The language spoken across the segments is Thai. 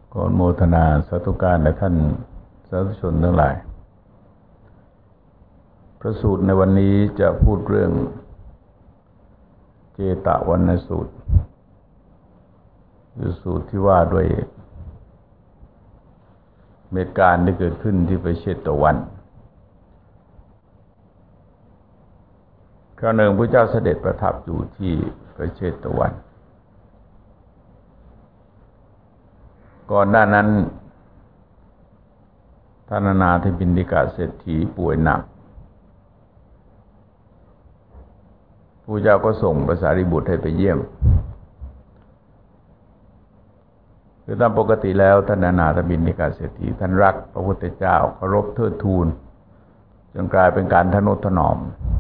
ขออนุโมทนาสาธุการและท่านสาธุชนทั้งหลายพระสูตรในวันนี้จะพูดเรื่องเจตวัณสูตรคือสูตรที่ว่าด้วยเหตุการณ์ที่เกิดขึ้นที่พระเชตวันคราวหนึ่งพระเจ้าเสด็จประทับอยู่ที่พระเชตวันก่อนหน้านั้นท่านอนาถบิณฑิกเศรษฐีป่วยหนักพระเจ้าก็ส่งพระสารีบุตรให้ไปเยี่ยมคือตามปกติแล้วท่านอนาถบิณฑิกเศรษฐีท่านรักพระพุทธเจ้าเคารพเทิดทูนจนกลายเป็นการทนุถนอม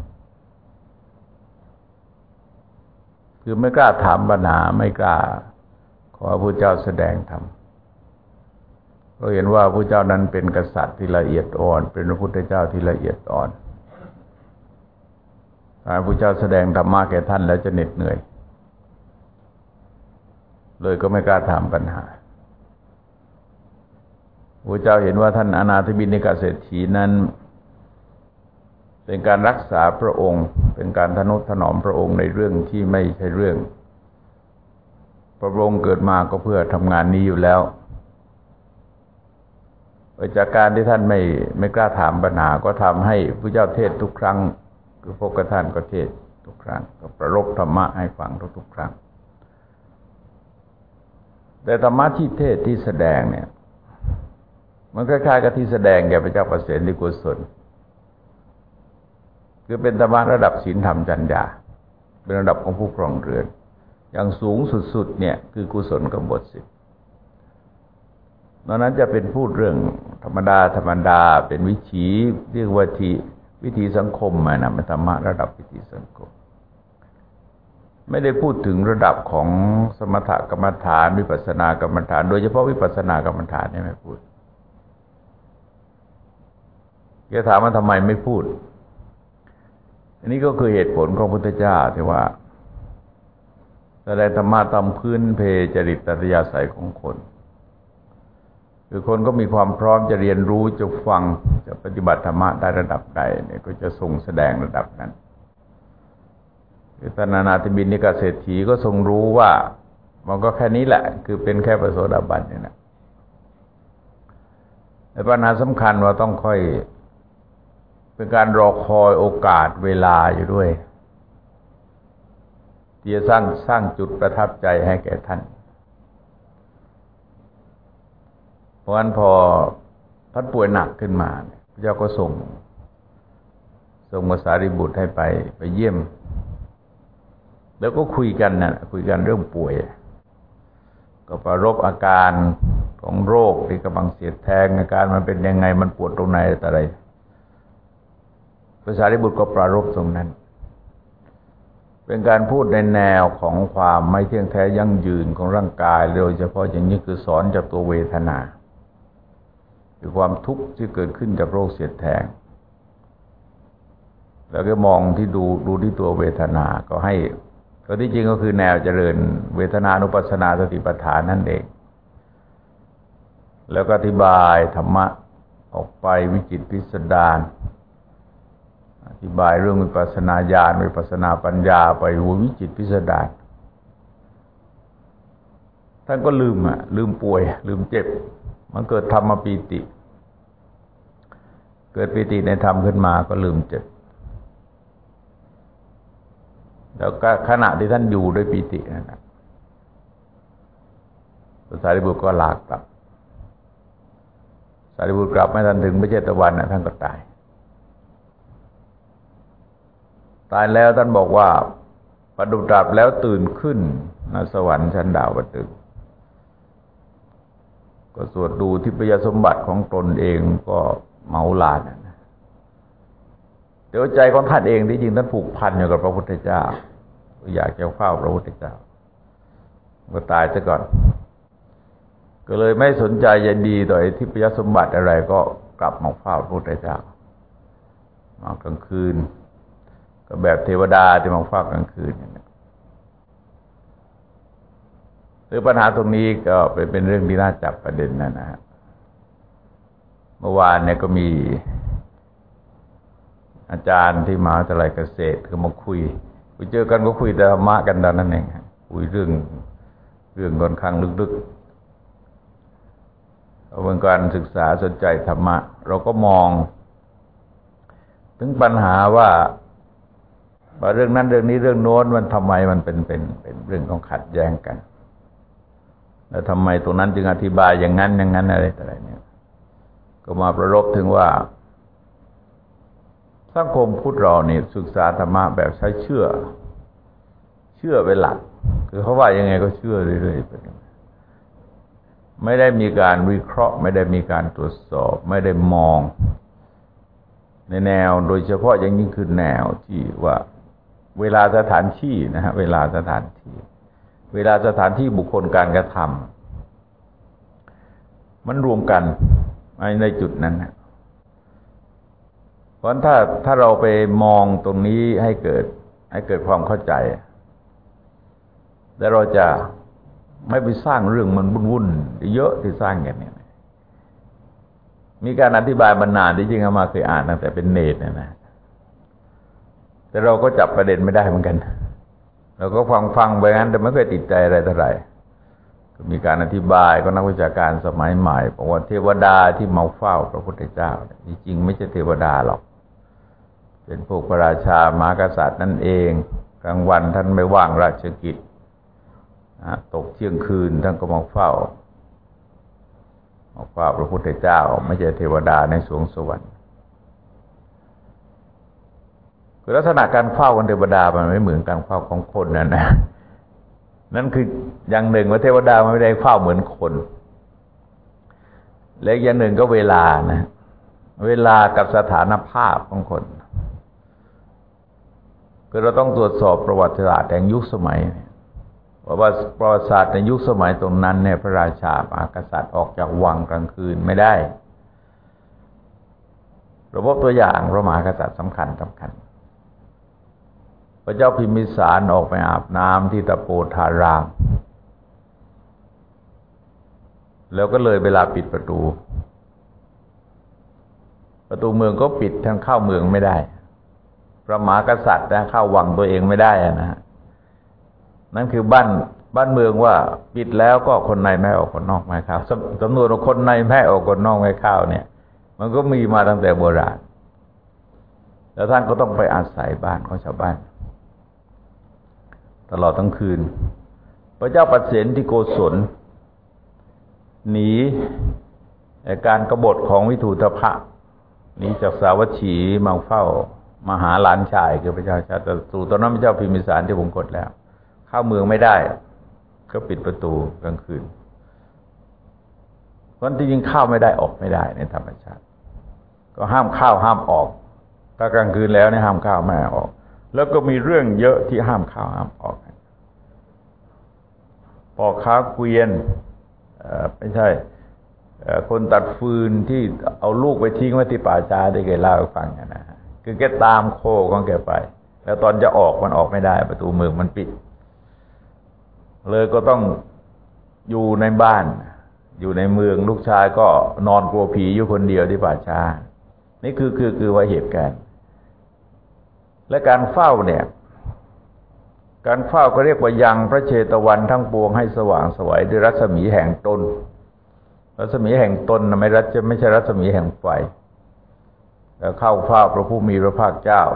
คือไม่กล้าถามปัญหาไม่กล้าขอพระพุทธเจ้าแสดงธรรมเราเห็นว่าพระเจ้านั้นเป็นกษัตริย์ที่ละเอียดอ่อนเป็นพระพุทธเจ้าที่ละเอียดอ่อนถ้าพระเจ้าแสดงธรรมะแก่ท่านแล้วจะเหน็ดเหนื่อยเลยก็ไม่กล้าถามปัญหาพระเจ้าเห็นว่าท่านอนาถบิณฑิกเศรษฐีนั้นเป็นการรักษาพระองค์เป็นการทนุถนอมพระองค์ในเรื่องที่ไม่ใช่เรื่องพระองค์เกิดมาก็เพื่อทำงานนี้อยู่แล้วจากการที่ท่านไม่กล้าถามปัญหาก็ทำให้พระเจ้าเทศทุกครั้งคือพบกับท่านก็เทศทุกครั้งก็ประรบธรรมะให้ฟังทุกครั้งแต่ธรรมะที่เทศที่แสดงเนี่ยมันคล้ายๆกับที่แสดงแก่พระเจ้าประเสริฐที่กุศลคือเป็นธรรมะระดับศีลธรรมจรรยาเป็นระดับของผู้ครองเรือนอย่างสูงสุดๆเนี่ยคือกุศลกบฏ10นอกนั้นจะเป็นพูดเรื่องธรรมดาเป็นวิถีเรียกว่าวิถีสังคมนะเป็นธรรมะระดับวิถีสังคมไม่ได้พูดถึงระดับของสมถกรรมฐานวิปัสสนากรรมฐานโดยเฉพาะวิปัสสนากรรมฐานเนี่ยไม่พูดแกถามว่าทำไมไม่พูดอันนี้ก็คือเหตุผลของพระพุทธเจ้าที่ว่าแสดงธรรมะตามพื้นเพจริตอัธยาศัยของคนคือคนก็มีความพร้อมจะเรียนรู้จะฟังจะปฏิบัติธรรมะได้ระดับใดเนี่ยก็จะทรงแสดงระดับนั้นคือท่านอนาถบิณฑิกเศรษฐีก็ทรงรู้ว่ามันก็แค่นี้แหละคือเป็นแค่พระโสดาบันเนี่ยนะแต่ปัญหาสำคัญว่าต้องค่อยเป็นการรอคอยโอกาสเวลาอยู่ด้วยที่จะสร้างจุดประทับใจให้แก่ท่านเพราะฉะนั้นพอท่านป่วยหนักขึ้นมาพระเจ้าก็ส่งพระสารีบุตรให้ไปเยี่ยมแล้วก็คุยกันเรื่องป่วยก็ประรบอาการของโรคที่กำลังเสียดแทงอาการมันเป็นยังไงมันปวดตรงไหนอะไรพระสารีบุตรก็ประรบตรงนั้นเป็นการพูดในแนวของความไม่เที่ยงแท้ยั่งยืนของร่างกายโดยเฉพาะอย่างนี้คือสอนจากตัวเวทนาคือความทุกข์ที่เกิดขึ้นจากโรคเสียดแทงแล้วก็มองที่ดูที่ตัวเวทนาก็ให้ก็ที่จริงก็คือแนวเจริญเวทนานุปัสสนาสติปัฏฐานนั่นเองแล้วก็อธิบายธรรมะออกไปวิจิตรพิสดารอธิบายเรื่องวิปัสสนาญาณวิปัสสนาปัญญาไปวิจิตรพิสดารท่านก็ลืมป่วยลืมเจ็บมันเกิดธรรมปีติเกิดปีติในธรรมขึ้นมาก็ลืมเจ็บแล้วก็ขณะที่ท่านอยู่ด้วยปีตินั่นนะพระสารีบุตรก็ลากลับสารีบุตรกลับไม่ทันถึงพระเชตวันท่านก็ตายแล้วท่านบอกว่าประดุจตรัสแล้วตื่นขึ้นณสวรรค์ชั้นดาวดึงส์ก็สวดดูทิพยสมบัติของตนเองก็เมาลานเดี๋ยวใจของท่านเองที่จริงท่านผูกพันอยู่กับพระพุทธเจ้าอยากจะเฝ้าพระพุทธเจ้าก็ตายซะก่อนก็เลยไม่สนใจยินดีต่อไอ้ทิพยสมบัติอะไรก็กลับมาเฝ้าพระพุทธเจ้ามากลางคืนก็แบบเทวดาที่มาเฝ้ากลางคืนหรือปัญหาตรงนี้ก็เป็นเรื่องที่น่าจับประเด็นนะฮะเมื่อวานเนี่ยก็มีอาจารย์ที่มหาวิทยาลัยเกษตรก็มาคุยเจอกันก็คุยแต่ธรรมะกันตอนนั้นเองคุยเรื่องค่อนข้างลึกๆเอาเป็นการศึกษาสนใจธรรมะเราก็มองถึงปัญหาว่าเรื่องนั้นเรื่องนี้เรื่องโน้นมันทำไมมันเป็นเรื่องของขัดแย้งกันแล้วทำไมตรงนั้นจึงอธิบายอย่างนั้นอะไรเนี่ยก็มาประรบถึงว่าสังคมพุทธเราเนี่ยศึกษาธรรมะแบบใช้เชื่อเป็นหลักคือเขาว่ายังไงก็เชื่อเรื่อยๆไปไม่ได้มีการวิเคราะห์ไม่ได้มีการตรวจสอบไม่ได้มองในแนวโดยเฉพาะอย่างยิ่งคือแนวที่ว่าเวลาสถานที่นะฮะเวลาสถานที่บุคคลการกระทำมันรวมกันในจุดนั้นนะเพราะถ้าเราไปมองตรงนี้ให้เกิดความเข้าใจแล้วเราจะไม่ไปสร้างเรื่องมันวุ่นๆเยอะที่สร้างกันเนี่ยมีการอธิบายมานานที่จริงมาเคยอ่านตั้งแต่เป็นเนตรนะแต่เราก็จับประเด็นไม่ได้เหมือนกันเราก็ฟังไปงั้นแต่ไม่เคยติดใจอะไรเท่าไหร่มีการอธิบายก็นักวิชาการสมัยใหม่บอกว่าเทวดาที่มาเฝ้าพระพุทธเจ้าจริงๆไม่ใช่เทวดาหรอกเป็นพวกพระราชามหากษัตริย์นั่นเองกลางวันท่านไม่ว่างราชกิจตกเที่ยงคืนท่านก็มาเฝ้าพระพุทธเจ้าไม่ใช่เทวดาในสวงสวรรค์คือลักษณะการเฝ้าของเทวดามันไม่เหมือนการเฝ้าของคนนั่นคืออย่างหนึ่งว่าเทวดาไม่ได้เฝ้าเหมือนคนและอย่างหนึ่งก็เวลากับสถานภาพของคนคือเราต้องตรวจสอบประวัติศาสตร์แห่งยุคสมัยว่าประวัติศาสตร์ในยุคสมัยตรงนั้นเนี่ยพระราชามหากษัตริย์ออกจากวังกลางคืนไม่ได้เราพบตัวอย่างพระมหากษัตริย์สำคัญพระเจ้าพิมพิสารออกไปอาบน้ำที่ตะโปธารามแล้วก็เลยเวลาปิดประตูเมืองก็ปิดท่านเข้าเมืองไม่ได้พระมหากษัตริย์เข้าวังตัวเองไม่ได้นะฮะนั่นคือบ้านเมืองว่าปิดแล้วก็คนในไม่ออกคนนอกไม่เข้าสำนวนว่าคนในไม่ออกคนนอกไม่เข้าเนี่ยมันก็มีมาตั้งแต่โบราณแล้วท่านก็ต้องไปอาศัยบ้านของชาวบ้านตลอดทั้งคืนพระเจ้าปเสนที่โกศลหนีการกบฏของวิทูธพะหนีจากสาวัตถีมาเฝ้ามาหาหลานชายคือพระเจ้าชาติสู่ตอนนั้นพระเจ้าพิมพิสารที่วงกฏแล้วเข้าเมืองไม่ได้ก็ปิดประตูกลางคืนเพราะที่จริงเข้าไม่ได้ออกไม่ได้ในธรรมชาติก็ห้ามเข้าห้ามออกถ้ากลางคืนแล้วเนี่ยห้ามเข้าไม่ออกแล้วก็มีเรื่องเยอะที่ห้ามเข้าห้ามออกพ่อค้าเกวียนไม่ใช่คนตัดฟืนที่เอาลูกไปทิ้งไว้ที่ป่าช้าที่เคยเล่าให้ฟังนะฮะคือแกตามโคของแกไปแล้วตอนจะออกมันออกไม่ได้ประตูเมืองมันปิดเลยก็ต้องอยู่ในบ้านอยู่ในเมืองลูกชายก็นอนกลัวผีอยู่คนเดียวที่ป่าช้านี่คือว่าเหตุการณ์และการเฝ้าเนี่ยการเฝ้าก็เรียกว่ายังพระเชตวันทั้งปวงให้สว่างไสวด้วยรัศมีแห่งตนรัศมีแห่งตนไม่ใช่รัศมีแห่งไฟแล้วเข้าเฝ้าพระผู้มีพระภาคเจ้า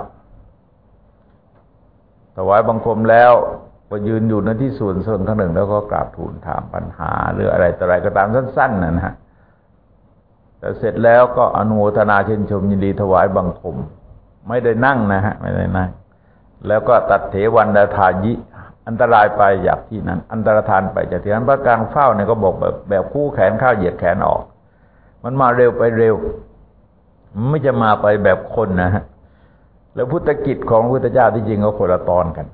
ถวายบังคมแล้วก็ยืนอยู่ในที่ส่วนข้างหนึ่งแล้วก็กราบทูลถามปัญหาหรืออะไรต่ออะไรก็ตามสั้นๆนะฮะแต่เสร็จแล้วก็อนุโมทนาชื่นชมยินดีถวายบังคมไม่ได้นั่งนะฮะไม่ได้นั่งแล้วก็ตัดเถวันดาทายิอันตรายไปจากที่นั้นอันตรธานไปจากที่นั้นพระการเฝ้าเนี่ยก็บอกแบบคู่แขนเข้าเหยียดแขนออกมันมาเร็วไปเร็วไม่จะมาไปแบบคนนะฮะแล้วพุทธกิจของพระพุทธเจ้าที่จริงก็คนละตอนกัน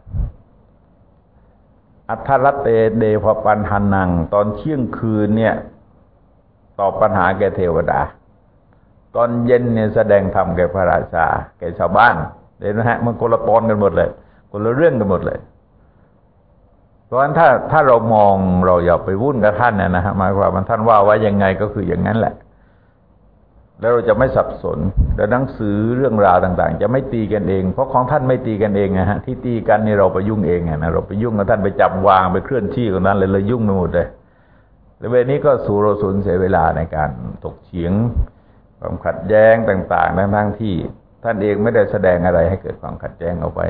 อัทธรัตเตเดภปันหันนังตอนเที่ยงคืนเนี่ยตอบปัญหาแก่เทวดาตอนเย็นเนี่ยแสดงธรรมแก่พระราชาแก่ชาวบ้านเห็นไหมฮะมันคนละตอนกันหมดเลยคนละเรื่องกันหมดเลยเพราะฉะนั้นถ้าเรามองเราอย่าไปวุ่นกับท่านนะฮะหมายความว่าท่านว่าไว้ยังไงก็คืออย่างนั้นแหละแล้วเราจะไม่สับสนแล้วหนังสือเรื่องราวต่างๆจะไม่ตีกันเองเพราะของท่านไม่ตีกันเองนะฮะที่ตีกันนี่เราไปยุ่งเองนะเราไปยุ่งกับท่านไปจับวางไปเคลื่อนที่กับนั้นเลยยุ่งไปหมดเลยแล้วเวลานี้ก็เราสูญเสียเวลาในการถกเถียงความขัดแย้งต่างๆทั้งที่ท่านเองไม่ได้แสดงอะไรให้เกิดความขัดแย้งออกไป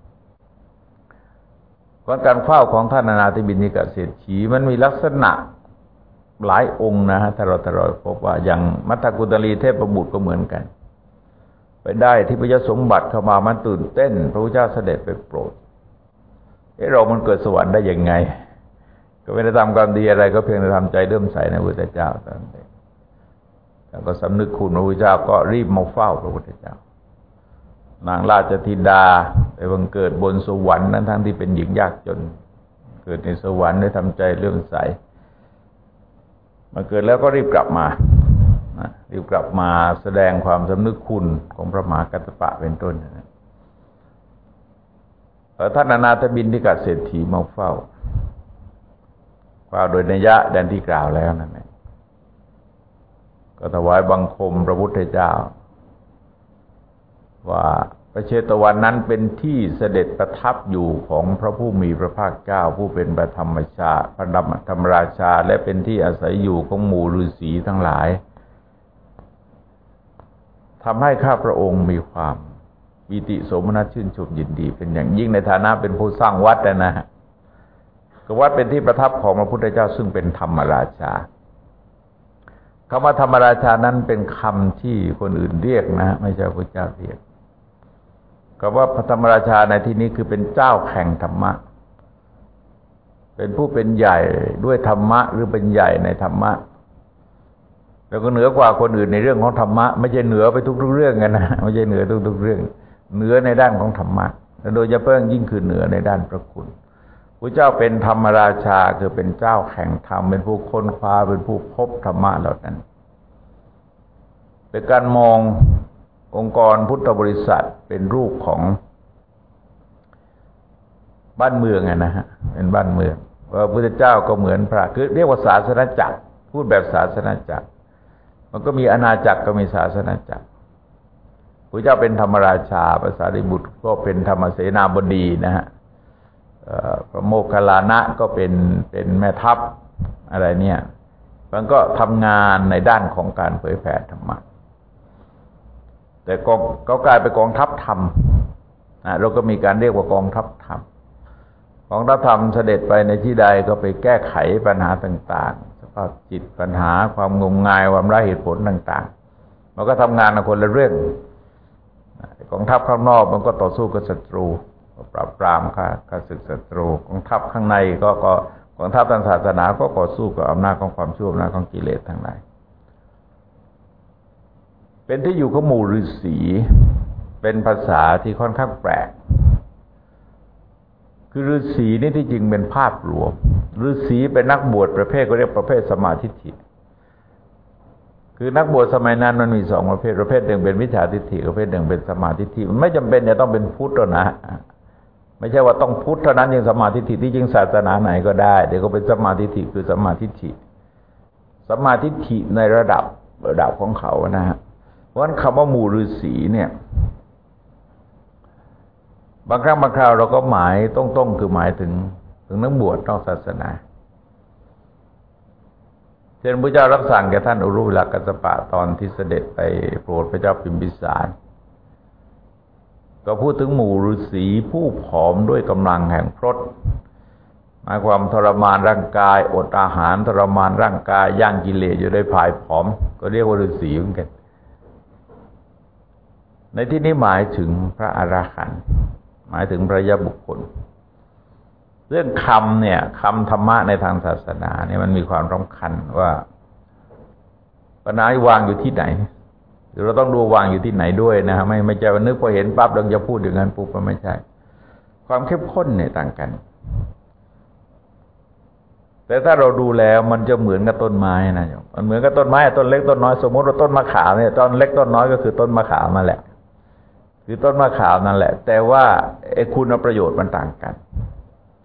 การเฝ้าของท่านอนาถบิณฑิกเศรษฐีมันมีลักษณะหลายองค์นะฮะถ้าเราพบว่าอย่างมัทธกุฎลีเทพบุตรก็เหมือนกันไปได้ที่พระยสมบัติเข้ามามันตื่นเต้นพระพุทธเจ้าเสด็จไปโปรดเรามันเกิดสวรรค์ได้ยังไงก็ไม่ได้ทำความดีอะไรก็เพียงแต่ทำใจเลื่อมใสในพระพุทธเจ้าตอนนี้แล้วก็สำนึกคุณพระพุทธเจ้าก็รีบมาเฝ้าพระพุทธเจ้านางราชธิดาไปบังเกิดบนสวรรค์นั้นทั้งที่เป็นหญิงยากจนเกิดในสวรรค์ได้ทำใจเลื่อมใสมาเกิดแล้วก็รีบกลับมาแสดงความสำนึกคุณของพระมหากัสสปะเป็นต้นท่านอนาถบิณฑิกเศรษฐีมาเฝ้าโดยนัยยะดังที่กล่าวแล้วนั่นเองก็ถวายบังคมพระพุทธเจ้าว่าพระเชตวันนั้นเป็นที่เสด็จประทับอยู่ของพระผู้มีพระภาคเจ้าผู้เป็นพระธรรมราชาและเป็นที่อาศัยอยู่ของหมู่ฤาษีทั้งหลายทำให้ข้าพระองค์มีความปิติโสมนัสชื่นชมยินดีเป็นอย่างยิ่งในฐานะเป็นผู้สร้างวัดนะฮะก็วัดเป็นที่ประทับของพระพุทธเจ้าซึ่งเป็นธรรมราชาคำว่าธรรมราชานั้นเป็นคำที่คนอื่นเรียกนะไม่ใช่พระพุทธเจ้าเรียกคำว่าพระธรรมราชาในที่นี้คือเป็นเจ้าแห่งธรรมะเป็นผู้เป็นใหญ่ด้วยธรรมะหรือเป็นใหญ่ในธรรมะแล้วก็เหนือกว่าคนอื่นในเรื่องของธรรมะไม่ใช่เหนือไปทุกๆเรื่องกันนะไม่ใช่เหนือทุกๆเรื่องเหนือในด้านของธรรมะและโดยเฉพาะยิ่งคือเหนือในด้านพระคุณพระเจ้าเป็นธรรมราชาคือเป็นเจ้าแห่งธรรมเป็นผู้ค้นคว้าเป็นผู้พบธรรมะเหล่านั้นเป็นการมององค์กรพุทธบริษัทเป็นรูปของบ้านเมืองนะฮะเป็นบ้านเมืองพระพุทธเจ้าก็เหมือนพระคือเรียกว่าศาสนจักรพูดแบบศาสนจักรมันก็มีอาณาจักรก็มีศาสนจักรพระเจ้าเป็นธรรมราชาพระสารีบุตรก็เป็นธรรมเสนาบดีนะฮะพระโมคคัลลานะก็เป็นแม่ทัพอะไรเนี่ยมันก็ทำงานในด้านของการเผยแผ่ธรรมะแต่ก็กลายเป็นกองทัพธรรมเราก็มีการเรียกว่ากองทัพธรรมกองทัพธรรมเสด็จไปในที่ใดก็ไปแก้ไขปัญหาต่างๆสภาพจิตปัญหาความงมงายความไร้เหตุผลต่างๆมันก็ทำงานในคนละเรื่องกองทัพข้างนอกมันก็ต่อสู้กับศัตรูปราบปรามข้าศึกศัตรูกองทัพข้างในก็กองทัพทางศาสนาก็ต่อสู้กับอำนาจของความชั่วอำนาจของกิเลสทั้งหลายเป็นที่อยู่ของหมู่ฤาษีเป็นภาษาที่ค่อนข้างแปลกคือฤาษีนี่ที่จริงเป็นภาพรวมฤาษีเป็นนักบวชประเภทก็เรียกประเภทสมาธิิคือนักบวชสมัยนั้นมันมีสองประเภทหนึ่งเป็นวิชชาทิฏฐิประเภทหนึ่งเป็นสมาธิิมันไม่จำเป็นจะต้องเป็นพุทธนะไม่ใช่ว่าต้องพุทธเท่านั้นยังสมาธิิที่จริงศาสนาไหนก็ได้เดี๋ยวก็เป็นสมาธิิคือสมาธิิในระดับของเขานะฮะเพราะฉะนั้นคำว่าหมู่ฤาษีเนี่ยบางครั้งบางคราวเราก็หมายต้องคือหมายถึงนักบวชนอกศาสนาเช่นพระเจ้ารับสั่งแก่ท่านอุรุเวลากัสสปะตอนที่เสด็จไปโปรดพระเจ้าพิมพิสารก็พูดถึงหมู่ฤาษีผู้ผอมด้วยกำลังแห่งพรตหมายความทรมานร่างกายอดอาหารทรมานร่างกายย่างกิเลสอยู่ได้ผายผอมก็เรียกว่าฤาษีเหมือนกันในที่นี้หมายถึงพระอรหันต์หมายถึงพระยะบุคคลเรื่องคำเนี่ยคำธรรมะในทางศาสนาเนี่ยมันมีความสำคัญว่าปัญหาวางอยู่ที่ไหนหรือเราต้องดูวางอยู่ที่ไหนด้วยนะฮะไม่ใช่ว่านึกพอเห็นปั๊บเราจะพูดอย่างนั้นปุ๊บก็ไม่ใช่ความเข้มข้นเนี่ยต่างกันแต่ถ้าเราดูแล้วมันจะเหมือนกับต้นไม้นะมันเหมือนกับต้นไม้ต้นเล็กต้นน้อยสมมติว่าต้นมะขามเนี่ยต้นเล็กต้นน้อยก็คือต้นมะขามมาแหละคือต้นมะขามนั่นแหละแต่ว่าไอ้คุณประโยชน์มันต่างกัน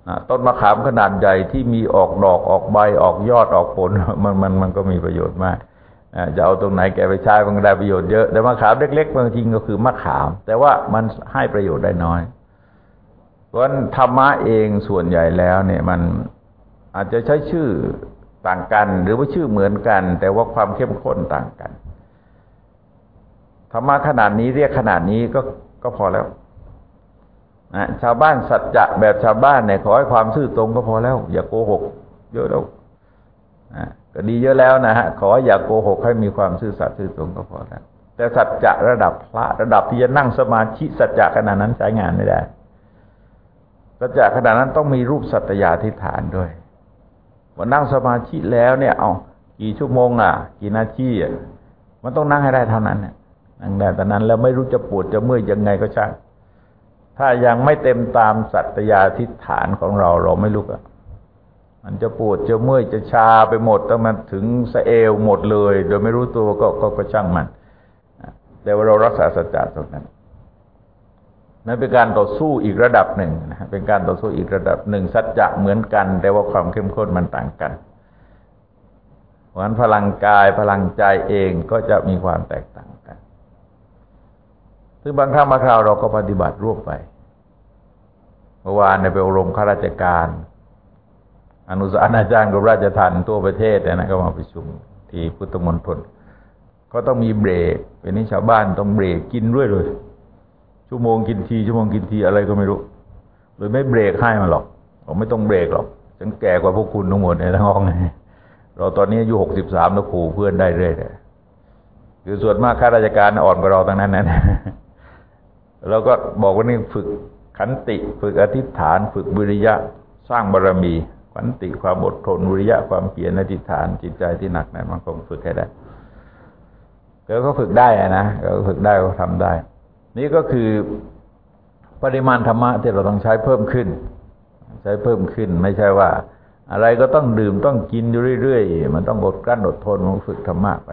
ต้นมะขามขนาดใหญ่ที่มีออกดอกออกใบออกยอดออกผลมันก็มีประโยชน์มากจะเอาตรงไหนแกไปใช้มันก็ได้ประโยชน์เยอะแต่มะขามเล็กๆบางทีก็คือมะขามแต่ว่ามันให้ประโยชน์ได้น้อยเพราะฉะนั้นธรรมะเองส่วนใหญ่แล้วเนี่ยมันอาจจะใช้ชื่อต่างกันหรือว่าชื่อเหมือนกันแต่ว่าความเข้มข้นต่างกันธรรมะขนาดนี้เรียกขนาดนี้ก็พอแล้วชาวบ้านสัจจะแบบชาวบ้านเนี่ยขอให้ความซื่อตรงก็พอแล้วอย่าโกหกเยอะแล้วก็ดีเยอะแล้วนะฮะขออย่าโกหกให้มีความซื่อสัตย์ซื่อตรงก็พอแล้วแต่สัจจะระดับพระระดับที่จะนั่งสมาธิสัจจะขนาดนั้นใช้งานไม่ได้สัจจะขนาดนั้นต้องมีรูปสัตยาธิฐานด้วยว่านั่งสมาธิแล้วเนี่ยเอากี่ชั่วโมงกี่นาทีมันต้องนั่งให้ได้เท่านั้นนั่งได้แต่นั้นแล้วไม่รู้จะปวดจะเมื่อยยังไงก็ช่างถ้ายังไม่เต็มตามสัตยาธิฐานของเราไม่ลุกมันจะปวดจะเมื่อยจะชาไปหมดต้องมาถึงสะเอวหมดเลยโดยไม่รู้ตัวก็ช่างมันแต่ว่าเรารักษาสัจจะตรงนั้นนั่นเป็นการต่อสู้อีกระดับหนึ่งนะเป็นการต่อสู้อีกระดับหนึ่งสัจจะเหมือนกันแต่ว่าความเข้มข้นมันต่างกันเพราะฉะนั้นพลังกายพลังใจเองก็จะมีความแตกต่างกันซึ่งบางครั้งบางคราวเราก็ปฏิบัติร่วมไปเมื่อวานไปอบรมข้าราชการอนุสาวรีย์อาจารย์กรมราชทัณฑ์ทั่วประเทศนะก็มาประชุมที่พุทธมณฑลก็ต้องมีเบรกเป็นนี้ชาวบ้านต้องเบรกกินด้วยเลยชั่วโมงกินทีอะไรก็ไม่รู้เลยไม่เบรกให้มันหรอกผมไม่ต้องเบรกหรอกฉันแก่กว่าพวกคุณทั้งหมดในทั้งห้องเราตอนนี้อายุ63แล้วขู่เพื่อนได้เรื่อยคือส่วนมากข้าราชการอ่อนกว่าเราทั้งนั้นนะเราก็บอกว่านี่ฝึกขันติฝึกอธิษฐานฝึกวิริยะสร้างบารมีขันติความอดทนวิริยะความเพียรอธิษฐานจิตใจที่หนักแน่นมันคงฝึกให้ได้ก็ฝึกได้นะก็ฝึกได้ก็ทำได้นี่ก็คือปริมาณธรรมะที่เราต้องใช้เพิ่มขึ้นไม่ใช่ว่าอะไรก็ต้องดื่มต้องกินอยู่เรื่อยๆมันต้องอดกลั้นอดทนมันฝึกธรรมะไป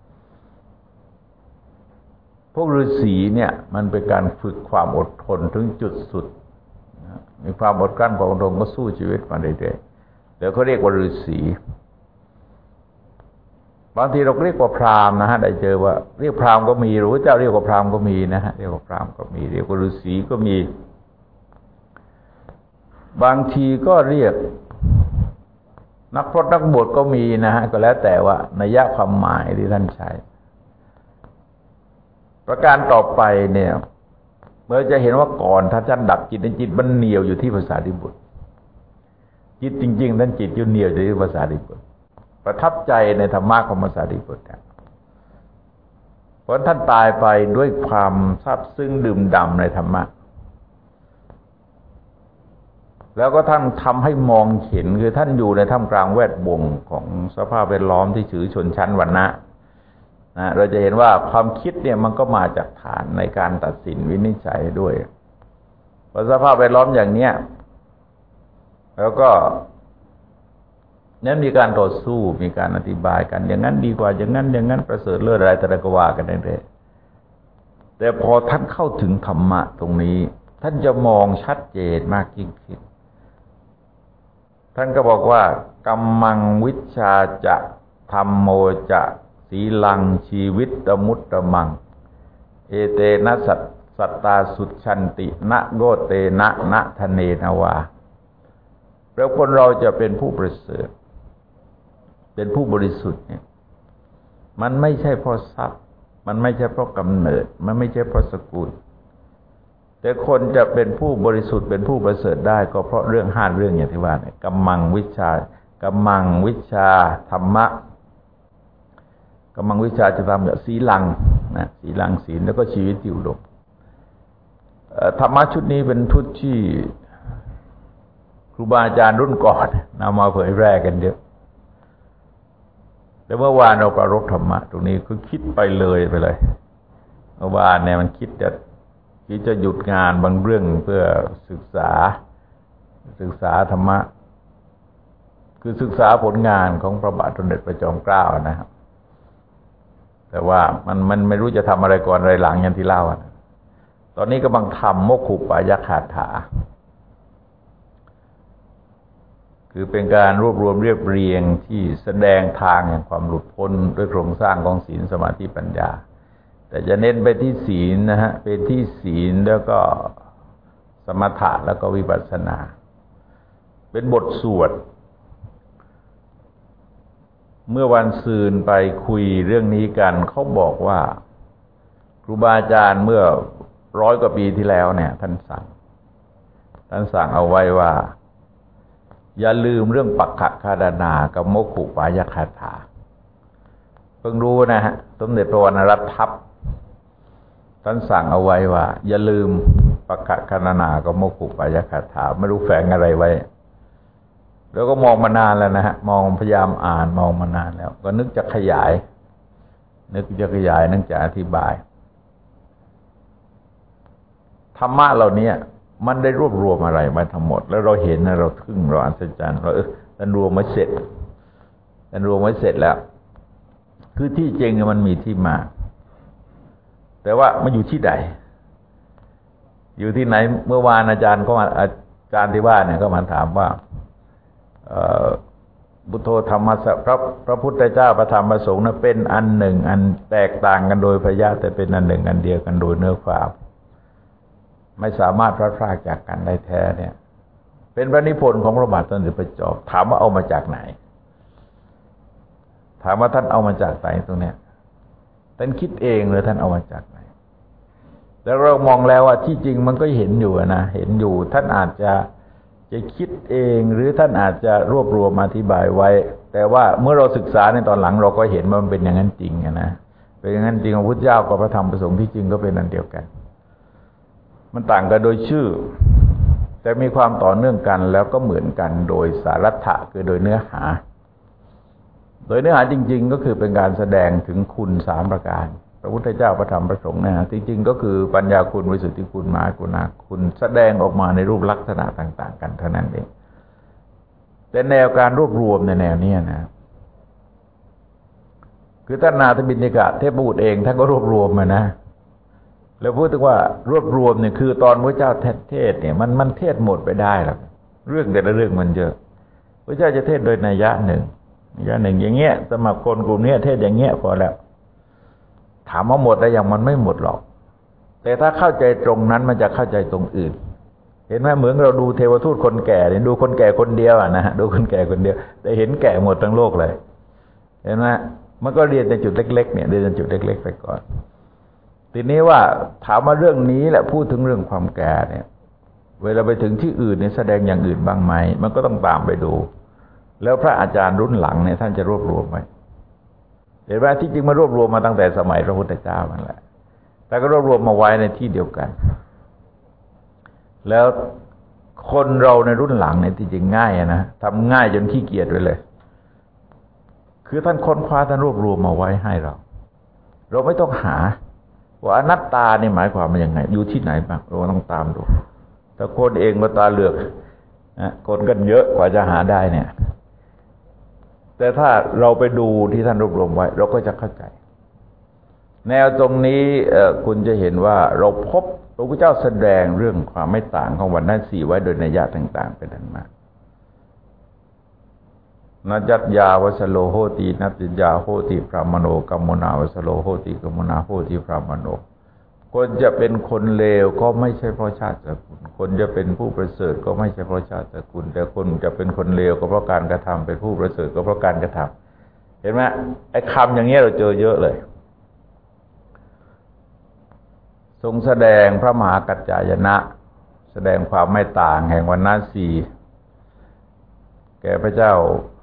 พวกฤาษีเนี่ยมันเป็นการฝึกความอดทนถึงจุดสุดมีความอดกลั้นความอดทนก็สู้ชีวิตมาเรื่อยๆเดี๋ยวเขาเรียกว่าฤาษีบางทีเราเรียกว่าพราหมณ์นะฮะได้เจอว่าเรียกพราหมณ์ก็มีหรือว่าเจ้าเรียกว่าพราหมณ์ก็มีนะฮะเรียกว่าพราหมณ์ก็มีเรียกว่าฤาษีก็มีบางทีก็เรียกนักพรตนักบวชก็มีนะฮะก็แล้วแต่ว่านัยยะความหมายที่ท่านใช้ประการต่อไปเนี่ยเมื่อจะเห็นว่าก่อนถ้าท่านดับจิตมันเหนียวอยู่ที่ภาษาดิบุตรจิตจริงๆท่านจิตอยู่เหนียวอยู่ที่ภาษาดิบุตรประทับใจในธรรมะของภาษาดิบุตรเพราะท่านตายไปด้วยความซาบซึ้งดื่มด่ำในธรรมะแล้วก็ท่านทำให้มองเห็นคือท่านอยู่ในท่ามกลางแวดวงของสภาพแวดล้อมที่ถือชนชั้นวรรณะเราจะเห็นว่าความคิดเนี่ยมันก็มาจากฐานในการตัดสินวินิจฉัยด้วยเพราะสภาพแวดล้อมอย่างเนี้ยแล้วก็นั้นมีการต่อสู้มีการอธิบายกันอย่างนั้นดีกว่าอย่างนั้นประเสริฐเลิศอะไรแต่ละก็ว่ากันได้แต่พอท่านเข้าถึงธรรมะตรงนี้ท่านจะมองชัดเจนมากยิ่งขึ้นท่านก็บอกว่ากัมมังวิชชาจะธัมโมจะสีลังชีวิตตมุตตมังเอเตนะสัตตาสุชันตินะโกเตนะทะเนนวาแล้วคนเราจะเป็นผู้ประเสริฐเป็นผู้บริสุทธิ์เนี่ยมันไม่ใช่เพราะทรัพย์มันไม่ใช่เพราะกำเนิดมันไม่ใช่เพราะสกุลแต่คนจะเป็นผู้บริสุทธิ์เป็นผู้ประเสริฐได้ก็เพราะเรื่อง5เรื่องอย่างที่ว่าเนี่ยกัมมังวิชชากัมมังวิชชาธรรมะกัมมังวิชชาจะทำแบบสีลังนะสีลังศีลแล้วก็ชีวิตที่อุดมธรรมะชุดนี้เป็นชุดที่ครูบาอาจารย์รุ่นก่อนนำมาเผยแพร่กันเยอะแต่เมื่อวานเราประรบธรรมะตรงนี้ก็คิดไปเลยเมื่อวานเนี่ยมันคิดจะหยุดงานบางเรื่องเพื่อศึกษาธรรมะคือศึกษาผลงานของพระบาทสมเด็จพระจอมเกล้านะครับแต่ว่ามันไม่รู้จะทำอะไรก่อนอะไรหลังอย่างที่เล่าตอนนี้กำลังทำโมกขุปายคาถาคือเป็นการรวบรวมเรียบเรียงที่แสดงทางแห่งความหลุดพ้นด้วยโครงสร้างของศีลสมาธิปัญญาแต่จะเน้นไปที่ศีลนะฮะเป็นที่ศีลแล้วก็สมถะแล้วก็วิปัสสนาเป็นบทสวดเมื่อวันซืนไปคุยเรื่องนี้กันเขาบอกว่าครูบาอาจารย์เมื่อ100 กว่าปีที่แล้วเนี่ยท่านสั่งเอาไว้ว่าอย่าลืมเรื่องปักขะคาดานากับโมกุปายคาถาเพิ่งรู้นะฮะสมเด็จพระวรรณรัตน์ทัพท่านสั่งเอาไว้ว่าอย่าลืมปักขะคาดานากับโมกุปายคาถาไม่รู้แฝงอะไรไว้แล้วก็มองมานานแล้วนะฮะมองพยายามอ่านมองมานานแล้วก็นึกจะขยายนึกจะอธิบายธรรมะเหล่านี้มันได้รวบรวมอะไรมาทั้งหมดแล้วเราเห็นนะเราทึ่งเราอัศจรรย์เราท่านรวมไว้เสร็จแล้วคือที่จริงมันมีที่มาแต่ว่ามันอยู่ที่ใดอยู่ที่ไหนเมื่อวานอาจารย์ที่ว่าเนี่ยก็มาถามว่าพุทโธธรรมะพระพุทธเจ้าพระธรรมพระสงฆ์นั้นเป็นอันหนึ่งอันแตกต่างกันโดยพยะแต่เป็นอันหนึ่งอันเดียวกันโดยเนื้อความไม่สามารถพลัดพรากจากกันได้แท้เนี่ยเป็นพระนิพนธ์ของพระบาทสมเด็จพระจอมถามว่าเอามาจากไหนถามว่าท่านเอามาจากไหนตรงเนี้ยท่านคิดเองหรือท่านเอามาจากไหนแล้วเรามองแล้วว่าที่จริงมันก็เห็นอยู่นะเห็นอยู่ท่านอาจจะคิดเองหรือท่านอาจจะรวบรวมอธิบายไว้แต่ว่าเมื่อเราศึกษาในตอนหลังเราก็เห็นว่ามันเป็นอย่างนั้นจริงนะเป็นอย่างนั้นจริงพระพุทธเจ้ากับพระธรรมประสงค์ที่จริงก็เป็นอันเดียวกันมันต่างกันโดยชื่อแต่มีความต่อเนื่องกันแล้วก็เหมือนกันโดยสารัตถะคือโดยเนื้อหาจริงๆก็คือเป็นการแสดงถึงคุณ3 ประการพระพุทธเจ้าพระธรรมพระสงฆ์นะจริงๆก็คือปัญญาคุณวิสุทธิคุณมหากรุณาคุณแสดงออกมาในรูปลักษณะต่างๆกันเท่านั้นเองแต่แนวการรวบรวมในแนวนี้นะคือท่านนาถบิณฑิกะเทพบุตรเองท่านก็รวบรวมมานะแล้วพูดถึงว่ารวบรวมเนี่ยคือตอนพระเจ้าเทศเนี่ยมันเทศหมดไปได้หรอกเรื่องแต่ละเรื่องมันเยอะพระเจ้าจะเทศโดยนัยยะหนึ่งอย่างเงี้ยสำหรับคนกลุ่มนี้เทศอย่างเงี้ยพอแล้วถามว่าหมดได้อย่างมันไม่หมดหรอกแต่ถ้าเข้าใจตรงนั้นมันจะเข้าใจตรงอื่นเห็นไหมเหมือนเราดูเทวทูตคนแก่เนี่ยดูคนแก่คนเดียวนะฮะดูคนแก่คนเดียวแต่เห็นแก่หมดทั้งโลกเลยเห็นไหมมันก็เรียนในจุดเล็กๆเนี่ยเรียนในจุดเล็กๆไปก่อนทีนี้ว่าถามว่าเรื่องนี้แหละพูดถึงเรื่องความแก่เนี่ยเวลาไปถึงที่อื่นเนี่ยแสดงอย่างอื่นบ้างไหมมันก็ต้องตามไปดูแล้วพระอาจารย์รุ่นหลังเนี่ยท่านจะรวบรวมไว้เห็นไหมที่จริงมารวบรวมมาตั้งแต่สมัยพระพุทธเจ้านั่นแหละแต่ก็รวบรวมมาไว้ในที่เดียวกันแล้วคนเราในรุ่นหลังเนี่ยที่จริงง่ายนะทำง่ายจนขี้เกียจไปเลยคือท่านค้นคว้าท่านรวบรวมมาไว้ให้เราไม่ต้องหาว่าอนัตตานี่หมายความว่ายังไงอยู่ที่ไหนบ้างเราต้องตามดูถ้าคนเองมาตาเหลือกนะคนกันเยอะกว่าจะหาได้เนี่ยแต่ถ้าเราไปดูที่ท่านรวบรวมไว้เราก็จะเข้าใจแนวตรงนี้คุณจะเห็นว่าเราพบพระพุทธเจ้าแสดงเรื่องความไม่ต่างของวรรณะ4ไว้โดยนัยยะต่างๆเป็นอันมากนัจจยาวสโลโหตินัจจยาโหติพรามโนกัมมนาวสโลโหติกัมมนาโหติพรามโนคนจะเป็นคนเลวก็ไม่ใช่เพราะชาติสกุลคนจะเป็นผู้ประเสริฐก็ไม่ใช่เพราะชาติสกุลแต่คนจะเป็นคนเลวก็เพราะการกระทำเป็นผู้ประเสริฐก็เพราะการกระทำเห็นไหมไอ้คำอย่างเงี้ยเราเจอเยอะเลยทรงแสดงพระมหากัจจายนะแสดงความไม่ต่างแห่งวรรณะ4แก่พระเจ้า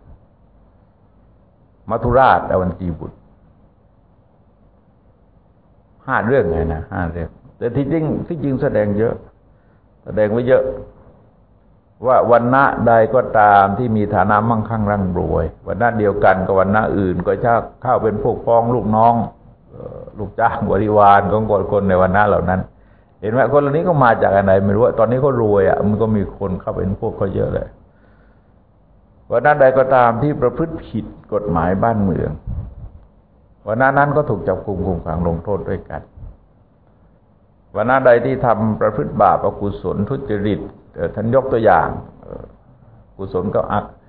มัทุราชอวันตีบุตร5 เรื่องไงนะ5 เรื่องแต่ที่จริงแสดงเยอะแสดงไว้เยอะว่าวรรณะใดก็ตามที่มีฐานะมั่งคั่งร่ำรวยวรรณะเดียวกันกับวรรณะอื่นก็จะเข้าเป็นพวกพ้องลูกน้องลูกจ้างบริวารของคนในวรรณะเหล่านั้นเห็นไหมคนเหล่านี้ก็มาจากอะไรไม่รู้ตอนนี้เขารวยมันก็มีคนเข้าเป็นพวกเขาเยอะเลยวรรณะใดก็ตามที่ประพฤติผิดกฎหมายบ้านเมืองวรรณะนั้นก็ถูกจับกุมคุมขังลงโทษด้วยกันวรรณะใดที่ทำประพฤติบาปอกุศลทุจริตท่านยกตัวอย่างกุศลก็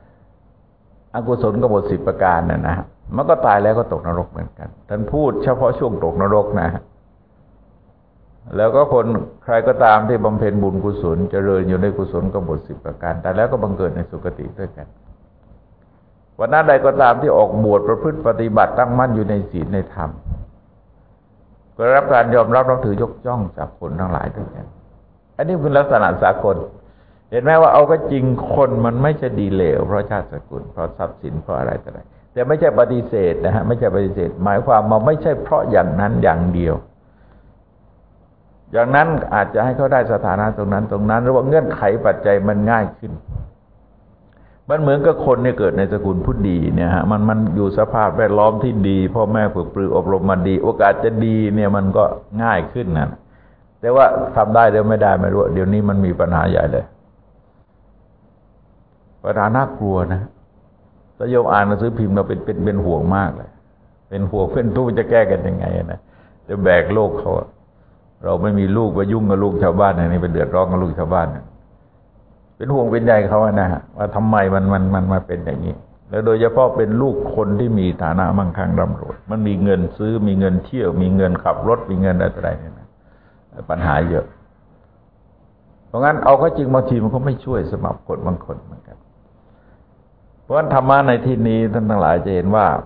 อกุศลกบฏ10ประการนะฮะมันก็ตายแล้วก็ตกนรกเหมือนกันท่านพูดเฉพาะช่วงตกนรกนะแล้วก็คนใครก็ตามที่บำเพ็ญบุญกุศลเจริญอยู่ในกุศลกบฏ10ประการแต่แล้วก็บังเกิดในสุคติด้วยกันวันนั้นใดก็ตามที่ออกบวชประพฤติปฏิบัติตั้งมั่นอยู่ในศีลในธรรมก็รับการยอมรับนับถือยกย่องจากคนทั้งหลายด้วยกันอันนี้คือลักษณะสากลเห็นไหมว่าเอาก็จริงคนมันไม่ใช่ดีเลวเพราะชาติสกุลเพราะทรัพย์สินเพราะอะไรต่ออะไรแต่ไม่ใช่ปฏิเสธนะฮะไม่ใช่ปฏิเสธหมายความว่าไม่ใช่เพราะอย่างนั้นอย่างเดียวอย่างนั้นอาจจะให้เขาได้สถานะตรงนั้นหรือว่าเงื่อนไขปัจจัยมันง่ายขึ้นมันเหมือนกับคนเนี่ยเกิดในสกุลผู้ดีเนี่ยฮะมันอยู่สภาพแวดล้อมที่ดีพ่อแม่ฝึกปรืออบรมมาดีโอกาสจะดีเนี่ยมันก็ง่ายขึ้นนะแต่ว่าทำได้หรือไม่ได้ไม่รู้เดี๋ยวนี้มันมีปัญหาใหญ่เลยปัญหาน่ากลัวนะถ้าโยมอ่านหนังสือพิมพ์เราเป็นห่วงมากเลยเป็นห่วงเพื่อนทุกจะแก้กันยังไงนะจะแบกโลกเขาเราไม่มีลูกไปยุ่งกับลูกชาวบ้านอย่างนี้เป็นเดือดร้อนกับลูกชาวบ้านเป็นห่วงเป็นใยเขานะฮะว่าทำไมมันมาเป็นอย่างนี้แล้วโดยเฉพาะเป็นลูกคนที่มีฐานะมั่งคั่งร่ำรวยมันมีเงินซื้อมีเงินเที่ยวมีเงินขับรถมีเงินอะไรเนี่ยนะปัญหาเยอะเพราะงั้นเอาก็จริงบางทีมันก็ไม่ช่วยสำหรับคนบางคนเหมือนกันเพราะฉะนั้นธรรมะในที่นี้ท่านทั้งหลายจะเห็นว่า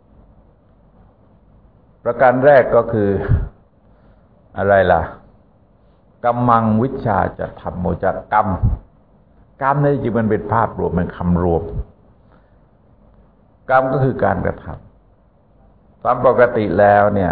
ประการแรกก็คืออะไรล่ะกัมมังวิชชาจะธรรมโมจะกรรมนี่จริงมันเป็นภาพรวมเป็นคำรวมกรรมก็คือการกระทำตามปกติแล้วเนี่ย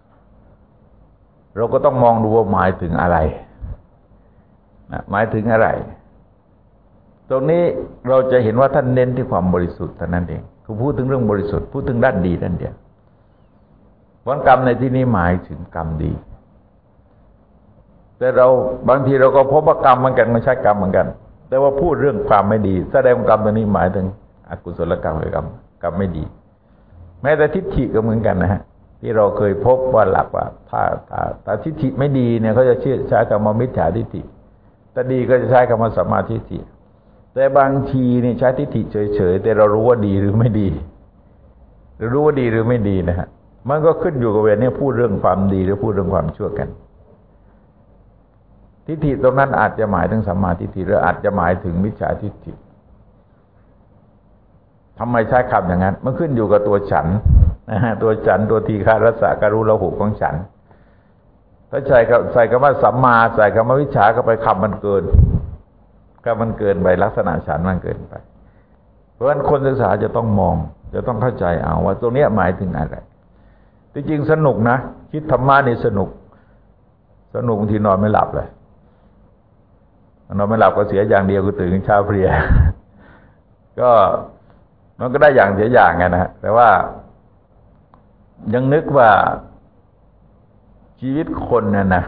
เราก็ต้องมองดูว่าหมายถึงอะไรนะหมายถึงอะไรตรงนี้เราจะเห็นว่าท่านเน้นที่ความบริสุทธิ์เท่านั้นเองคือพูดถึงเรื่องบริสุทธิ์พูดถึงด้านดีด้านเดียวผลกรรมในที่นี้หมายถึงกรรมดีแต่เราบางทีเราก็พบว่ากรรมเหมือนกันไม่ใช่กรรมเหมือนกันแต่ว่าพูดเรื่องความไม่ดีแสดงกรรมตัวนี้หมายถึงอกุศลกรรมหรือกรรมไม่ดีแม้แต่ทิฏฐิก็เหมือนกันนะฮะที่เราเคยพบว่าหลักว่าถ้าทิฏฐิไม่ดีเนี่ยเขาจะใช้คำว่ามิจฉาทิฏฐิถ้าดีก็จะใช้คำว่าสัมมาทิฏฐิแต่บางทีนี่ใช้ทิฏฐิเฉยๆแต่เรารู้ว่าดีหรือไม่ดีรู้ว่าดีหรือไม่ดีนะฮะมันก็ขึ้นอยู่กับเวลาเนี่ยพูดเรื่องความดีหรือพูดเรื่องความชั่วกันทิฏฐิตรงนั้นอาจจะหมายถึงสัมมาทิฏฐิหรืออาจจะหมายถึงมิจฉาทิฏฐิทำไมใช้คำอย่างนั้นมันขึ้นอยู่กับตัวฉันนะฮะตัวฉันตัวทีฆารสะการุละหุของฉันถ้าใส่คำว่าสัมมาใส่คำว่าวิชชาเข้าไปคำมันเกินก็มันเกินไปลักษณะฉันมันเกินไปเพราะฉะนั้นคนศึกษาจะต้องมองจะต้องเข้าใจเอาว่าตรงนี้หมายถึงอะไรที่จริงสนุกนะคิดธรรมะนี่สนุกบางทีนอนไม่หลับเลยนอนไม่หลับก็เสียอย่างเดียวคือตื่นเช้าเพลียก็มันก็ได้อย่างเสียอย่างไงนะแต่ว่ายังนึกว่าชีวิตคนเนี่ยนะ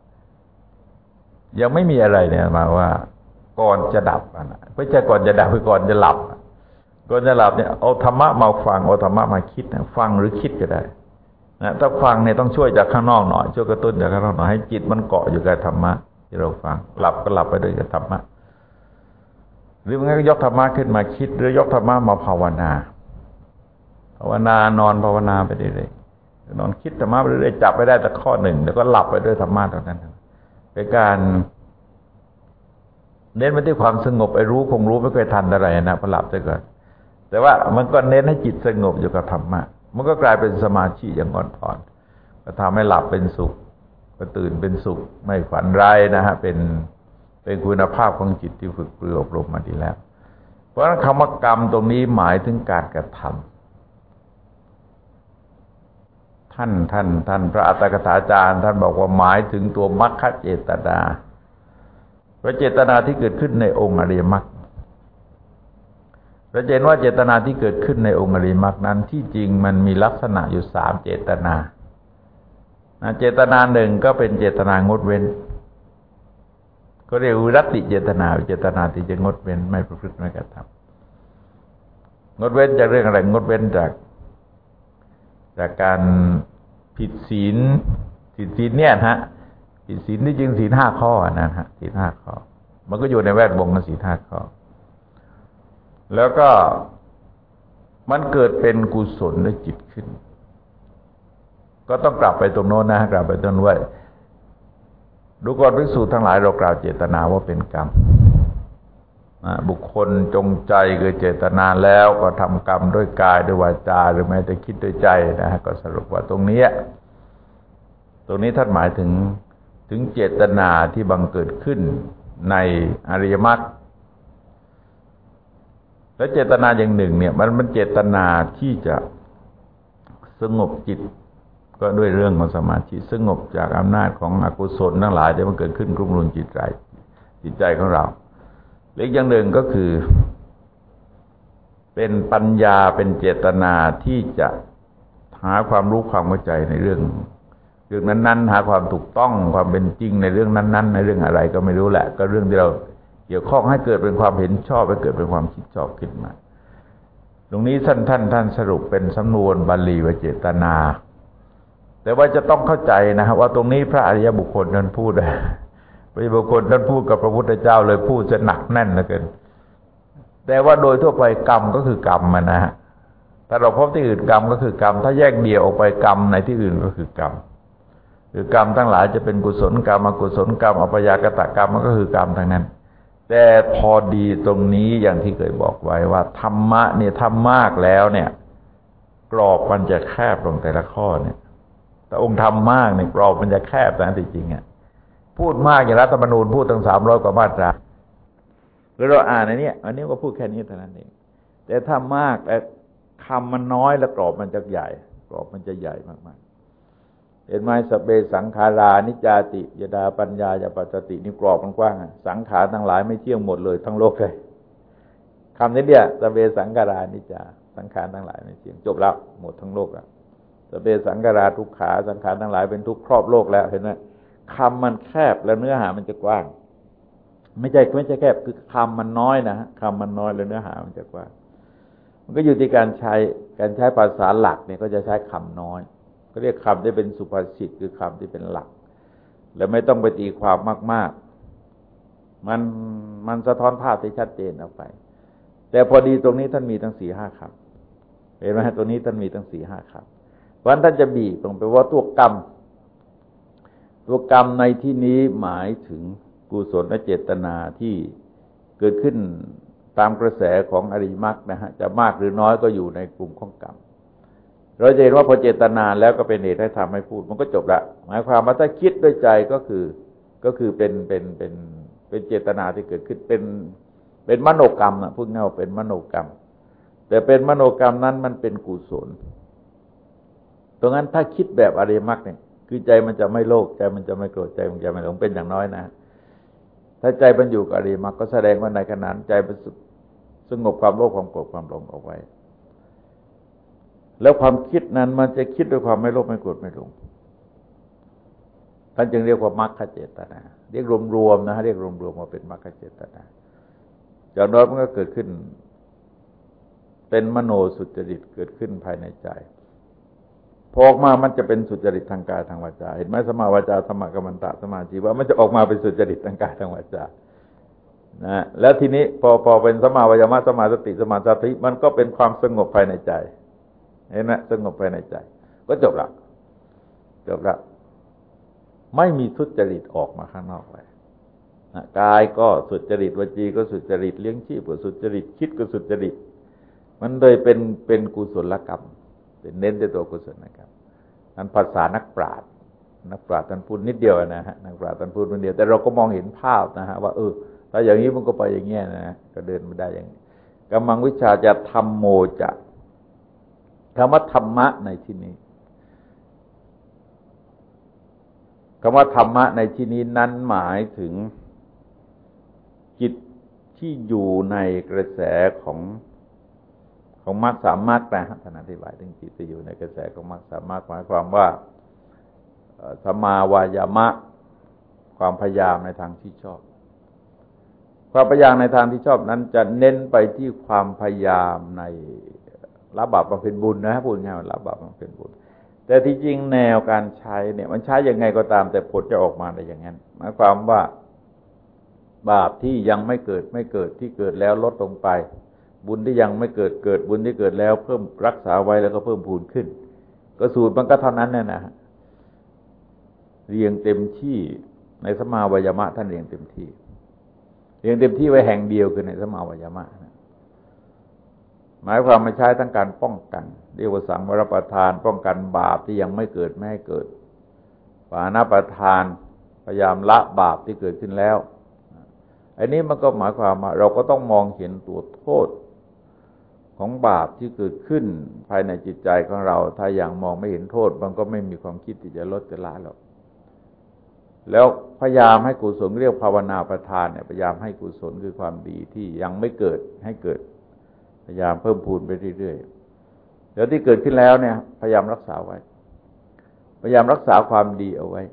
ยังไม่มีอะไรเนี่ยมาว่าก่อนจะดับนะไม่ใช่ก่อนจะดับคือก่อนจะหลับก่อนจะหลับเนี่ยเอาธรรมะมาฟังเอาธรรมะมาคิดนะฟังหรือคิดก็ได้นะถ้าฟังเนี่ยต้องช่วยจากข้างนอกหน่อยช่วยกระตุ้นจากข้างนอกหน่อยให้จิตมันเกาะอยู่กับธรรมะที่เราฟังหลับก็หลับไปด้วยกับธรรมะหรือมันก็ยกธรรมะขึ้นมาคิดหรือยกธรรมะมาภาวนานอนภาวนาไปเรื่อยๆนอนคิดธรรมะไปเรื่อยๆจับไปได้แต่ข้อหนึ่งแล้วก็หลับไปด้วยธรรมะเท่านั้นเป็นการเน้นไปที่ความสงบไอ้รู้คงรู้ไม่เคยทันอะไรนะพอหลับไปก่อนแต่ว่ามันก็เน้นให้จิตสงบอยู่กับธรรมะมันก็กลายเป็นสมาธิอย่างอ่อนๆก็ทำให้หลับเป็นสุขก็ตื่นเป็นสุขไม่ฝันร้ายนะฮะเป็นคุณภาพของจิตที่ฝึกปรืออบรมมาดีแล้วเพราะฉะนั้นคำว่ากรรมตรงนี้หมายถึงการกระทำท่านพระอัตถกถาจารย์ท่านบอกว่าหมายถึงตัวมรรคเจตนาพระเจตนาที่เกิดขึ้นในองค์อริยมรรคเราเห็นว่าเจตนาที่เกิดขึ้นในองค์อริยมรรคนั้นที่จริงมันมีลักษณะอยู่3เจตนาเจตนาหนึ่งก็เป็นเจตนางดเว้นก็เรียกวิรัตติเจตนาเจตนาที่จะงดเว้นไม่ประพฤติไม่กระทำงดเว้นจากเรื่องอะไรงดเว้นจากการผิดศีลเนี่ยฮะผิดศีลที่จริงศีล5ข้อนะฮะศีล5ข้อมันก็อยู่ในแวดวงของศีล5ข้อแล้วก็มันเกิดเป็นกุศลในจิตขึ้นก็ต้องกลับไปตรงโน้นนะกลับไปตรงนู้นดูก่อนภิกษุทั้งหลายเรากล่าวเจตนาว่าเป็นกรรมบุคคลจงใจคือเจตนาแล้วก็ทำกรรมด้วยกายด้วยวาจาหรือแม้แต่คิดด้วยใจนะฮะก็สรุปว่าตรงนี้ท่านหมายถึงเจตนาที่บังเกิดขึ้นในอริยมรรคและเจตนาอย่างหนึ่งเนี่ยมันเจตนาที่จะสงบจิตก็ด้วยเรื่องของสมาธิสงบจากอำนาจของอกุศลทั้งหลายที่มันเกิดขึ้นกลุ่มรุนจิตใจของเราอีกอย่างหนึ่งก็คือเป็นปัญญาเป็นเจตนาที่จะหาความรู้ความเข้าใจในเรื่องนั้นๆหาความถูกต้องความเป็นจริงในเรื่องนั้นๆในเรื่องอะไรก็ไม่รู้แหละก็เรื่องที่เราเกี่ยวข้องให้เกิดเป็นความเห็นชอบให้เกิดเป็นความคิดชอบขึ้นมาตรงนี้ท่านสรุปเป็นสำนวนบาลีว่าเจตนาแต่ว่าจะต้องเข้าใจนะครับว่าตรงนี้พระอริยบุคคลท่านพูดพระอริยบุคคลท่านพูดกับพระพุทธเจ้าเลยพูดจะหนักแน่นเหลือเกินแต่ว่าโดยทั่วไปกรรมก็คือกรรมนะฮะถ้าเราพบที่อื่นกรรมก็คือกรรมถ้าแยกเดี่ยวออกไปกรรมในที่อื่นก็คือกรรมคือกรรมทั้งหลายจะเป็นกุศลกรรมอกุศลกรรมอัปยากตกรรมมันก็คือกรรมทั้งนั้นแต่พอดีตรงนี้อย่างที่เคยบอกไว้ว่าธรรมะเนี่ยทำมากแล้วเนี่ยกรอบมันจะแคบลงแต่ละข้อเนี่ยแต่องค์ทำมากเนี่ยกรอบมันจะแคบแต่จริงๆพูดมากอย่างรัฐธรรมนูญพูดตั้ง300 กว่ามาตราเราอ่านอันนี้ก็พูดแค่นี้เท่านั้นเองแต่ถ้ามากแต่คำมันน้อยแล้วกรอบมันจะใหญ่กรอบมันจะใหญ่มากๆเห็นไหมสเปสังขารานิจจาติยดาปัญญายาปัสสตินี่กรอบมันกว้างสังขารทั้งหลายไม่เที่ยงหมดเลยทั้งโลกเลยคำนี้เนี่ยสเปสังขารานิจจาสังขารทั้งหลายไม่เที่ยงจบแล้วหมดทั้งโลกแล้วสเปสังขาราทุกขาสังขารทั้งหลายเป็นทุกข์ครอบโลกแล้วเห็นไหมคำมันแคบแล้วเนื้อหามันจะกว้างไม่ใช่แคบคือคำมันน้อยนะคำมันน้อยแล้วเนื้อหามันจะกว้างมันก็อยู่ที่การใช้ภาษาหลักเนี่ยก็จะใช้คำน้อยก็เรียกคำที่เป็นสุภาษิตคือคำที่เป็นหลักแล้วไม่ต้องไปตีความมากๆมันสะท้อนภาพที่ชัดเจนออกไปแต่พอดีตรงนี้ท่านมีทั้ง 4-5 คำเห็นไหมตรงนี้ท่านมีทั้ง 4-5 คำเพราะฉะนั้นท่านจะบีบลงไปว่าตัวกรรมในที่นี้หมายถึงกุศลและเจตนาที่เกิดขึ้นตามกระแสของอริยมรรคนะฮะจะมากหรือน้อยก็อยู่ในกลุ่มของกรรมเราจะเห็นว่าพอเจตนาแล้วก็เป็นเหตุให้ทำให้พูดมันก็จบละหมายความว่าถ้าคิดด้วยใจก็คือเป็นเจตนาที่เกิดขึ้นเป็นมโนกรรมนะพูดง่ายว่าเป็นมโนกรรมแต่เป็นมโนกรรมนั้นมันเป็นกุศลตรงนั้นถ้าคิดแบบอริยมรรคเนี่ยคือใจมันจะไม่โลภใจมันจะไม่โกรธใจมันจะไม่หลงเป็นอย่างน้อยนะถ้าใจมันอยู่กับอริยมรรคก็แสดงว่าในขณะนั้นใจมันสงบความโลภความโกรธความหลงออกไว้แล้วความคิดนั้นมันจะคิดด้วยความไม่โลภไม่โกรธไม่หลงท่านจึงเรียกว่ามรรคเจตนาเรียกรวมๆนะเรียกรวมๆว่าเป็นมรรคเจตนาจากนั้นมันก็เกิดขึ้นเป็นมโนสุจริตเกิดขึ้นภายในใจพอออกมามันจะเป็นสุจริตทางกายทางวาจาเห็นไหมสมาวาจาสมกัมมันตะสมาชีวะมันจะออกมาเป็นสุจริตทางกายทางวาจานะแล้วทีนี้พอเป็นสมาวายามะสมาสติสมาสมาธิมันก็เป็นความสงบภายในใจเห็นไหมสงบภายในใจก็จบละไม่มีทุจริตออกมาข้างนอกเลยนะกายก็สุจริตวจีก็สุจริตเลี้ยงชีพก็สุจริตคิดก็สุจริตมันเลยเป็นกุศลกรรมเป็นเน้นในตัวกุศลนะครับนั้นภาษานักปราชญ์ท่านพูดนิดเดียวนะฮะนักปราชญ์ท่านพูดนิดเดียวแต่เราก็มองเห็นภาพนะฮะว่าถ้าอย่างนี้มันก็ไปอย่างเงี้ยนะก็เดินไม่ได้อย่างนี้กัมมังวิชชาจะธรรมโมจะคำว่าธรรมะในที่นี้คำว่าธรรมะในที่นี้นั้นหมายถึงจิตที่อยู่ในกระแสของมรรค3 มรรคนะท่านอธิบายถึงจิตที่อยู่ในกระแสของมรรค3 มรรคหมายความว่าสัมมาวายามะความพยายามในทางที่ชอบความพยายามในทางที่ชอบนั้นจะเน้นไปที่ความพยายามในละบาปบำเพ็ญบุญนะพูดง่ายๆละบาปบำเพ็ญบุญแต่ที่จริงแนวการใช้เนี่ยมันใช้ยังไงก็ตามแต่ผลจะออกมาได้อย่างนั้นหมายความว่าบาปที่ยังไม่เกิดที่เกิดแล้วลดลงไปบุญที่ยังไม่เกิดเกิดบุญที่เกิดแล้วเพิ่มรักษาไว้แล้วก็เพิ่มพูนขึ้นก็สูตรมันก็เท่านั้นนะเรียงเต็มที่ในสัมมาวยามะท่านเรียงเต็มที่เรียงเต็มที่ไว้แห่งเดียวคือในสัมมาวยามะหมายความมาใช้ทั้งการป้องกันเรียกว่าสังวรประทานป้องกันบาปที่ยังไม่เกิดไม่ให้เกิดปานะประทานพยายามละบาปที่เกิดขึ้นแล้วอันนี้มันก็หมายความว่าเราก็ต้องมองเห็นตัวโทษของบาปที่เกิดขึ้นภายในจิตใจของเราถ้ายังมองไม่เห็นโทษมันก็ไม่มีความคิดที่จะลดจะละหรอกแล้วพยายามให้กุศลเรียกภาวนาประทานเนี่ยพยายามให้กุศลคือความดีที่ยังไม่เกิดให้เกิดพยายามเพิ่มพูนไปเรื่อยๆแล้วที่เกิดขึ้นแล้วเนี่ยพยายามรักษาไว้พยายามรักษาความดีเอาไว้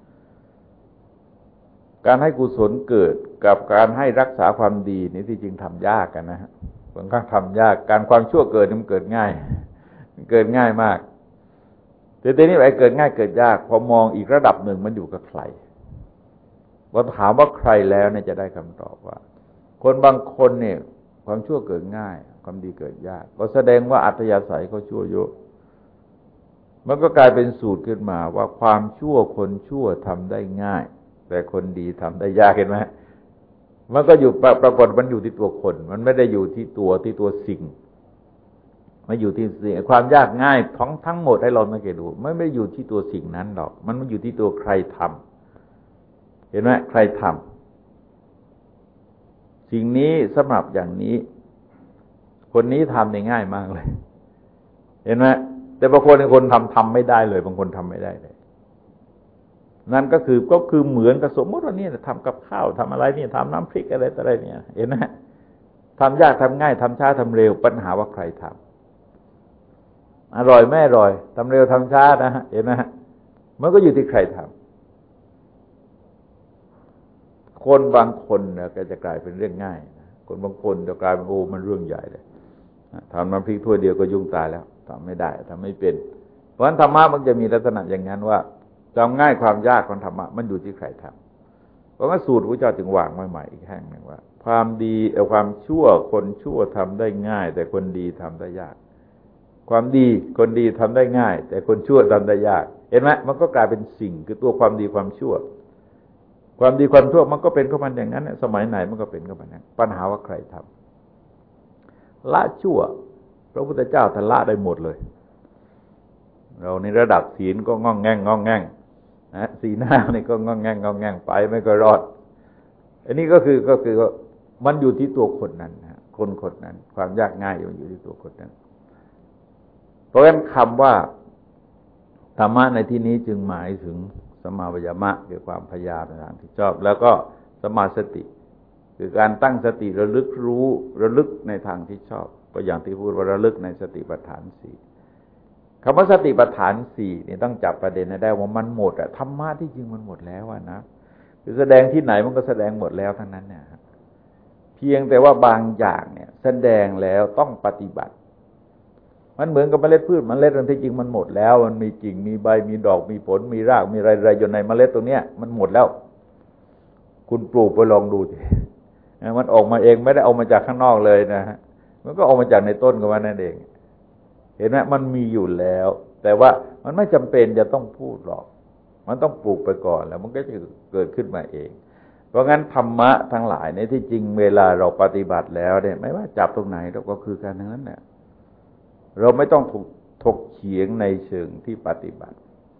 การให้กุศลเกิดกับการให้รักษาความดีนี่ที่จริงทำยากกันนะฮะบางครั้งทำยากการความชั่วเกิดมันเกิดง่ายมันเกิดง่ายมากแต่ทีนี้ไอ้เกิดง่ายเกิดยากพอมองอีกระดับหนึ่งมันอยู่กับใครพอถามว่าใครแล้วเนี่ยจะได้คำตอบว่าคนบางคนเนี่ยความชั่วเกิดง่ายความดีเกิดยากก็แสดงว่าอัธยาศัยเขาชั่วเยอะมันก็กลายเป็นสูตรขึ้นมาว่าความชั่วคนชั่วทำได้ง่ายแต่คนดีทำได้ยากเห็นไหมมันก็อยู่ปรากฏมันอยู่ที่ตัวคนมันไม่ได้อยู่ที่ตัวสิ่งมันอยู่ที่สิ่งความยากง่ายทั้งหมดให้เราสังเกตดูไม่ได้อยู่ที่ตัวสิ่งนั้นหรอกมันอยู่ที่ตัวใครทำเห็นไหมใครทำสิ่งนี้สำหรับอย่างนี้คนนี้ทำได้ง่ายมากเลยเห็นไหมแต่บางคนทำไม่ได้เลยบางคนทำไม่ได้เลยนั่นก็คือเหมือนกับสมมติว่านี่ทำกับข้าวทำอะไรนี่ทำน้ำพริกอะไรต่ออะไรเนี่ยเห็นไหมทำยากทำง่ายทำช้าทำเร็วปัญหาว่าใครทำอร่อยไม่อร่อยทำเร็วทำช้านะฮะเห็นไหมมันก็อยู่ที่ใครทำคนบางคนเนี่ยก็จะกลายเป็นเรื่องง่ายคนบางคนจะกลายเป็นมันเรื่องใหญ่เลยทำน้ำพริกถ้วยเดียวก็ยุ่งตายแล้วทำไม่ได้ทำไม่เป็นเพราะฉะนั้นธรรมะมันจะมีลักษณะอย่างนั้นว่าความง่ายความยากของธรรมะมันอยู่ที่ใครทำเพราะว่าสูตรพระเจ้าจึงวางไว้ใหม่อีกแห่งหนึ่งว่าความดีความชั่วคนชั่วทำได้ง่ายแต่คนดีทำได้ยากความดีคนดีทำได้ง่ายแต่คนชั่วทำได้ยากเห็นไหมมันก็กลายเป็นสิ่งคือตัวความดีความชั่วความดีความชั่วมันก็เป็นของมันอย่างนั้นสมัยไหนมันก็เป็นของมันนั้นปัญหาว่าใครทำละชั่วพระพุทธเจ้าท่านละได้หมดเลยเราในระดับศีลก็ง่องแง่งนะสีหน้านี่ก็ง่องแง่งไปไม่ก็รอดอันนี้ก็คือมันอยู่ที่ตัวคนนั้นนะคนนั้นความยากง่ายมันอยู่ที่ตัวคนนั้นเพราะฉะนั้นคำว่าธรรมะในที่นี้จึงหมายถึงสัมมาวิยามะคือความพยายามในทางที่ชอบแล้วก็สัมมาสติคือการตั้งสติระลึกรู้ระลึกในทางที่ชอบก็อย่างที่พูดว่าระลึกในสติปัฏฐานสี่คำว่าสติปัฏฐานสี่นี่ต้องจับประเด็นให้ได้ว่ามันหมดอะธรรมะที่จริงมันหมดแล้วนะคือแสดงที่ไหนมันก็แสดงหมดแล้วทั้งนั้นเนี่ยเพียงแต่ว่าบางอย่างเนี่ยแสดงแล้วต้องปฏิบัติมันเหมือนกับเมล็ดพืชเมล็ดที่จริงมันหมดแล้วมันมีกิ่งมีใบมีดอกมีผลมีรากมีอะไรๆอยู่ในเมล็ดตรงเนี้ยมันหมดแล้วคุณปลูกไปลองดูสิมันออกมาเองไม่ได้เอามาจากข้างนอกเลยนะฮะมันก็ออกมาจากในต้นของมันนั่นเองเห็นไหมมันมีอยู่แล้วแต่ว่ามันไม่จำเป็นจะต้องพูดหรอกมันต้องปลูกไปก่อนแล้วมันก็จะเกิดขึ้นมาเองเพราะงั้นธรรมะทั้งหลายในที่จริงเวลาเราปฏิบัติแล้วเนี่ยไม่ว่าจับตรงไหนเราก็คือการนั้นเนี่ยเราไม่ต้องถูกถกเถียงในเชิงที่ปฏิบัติ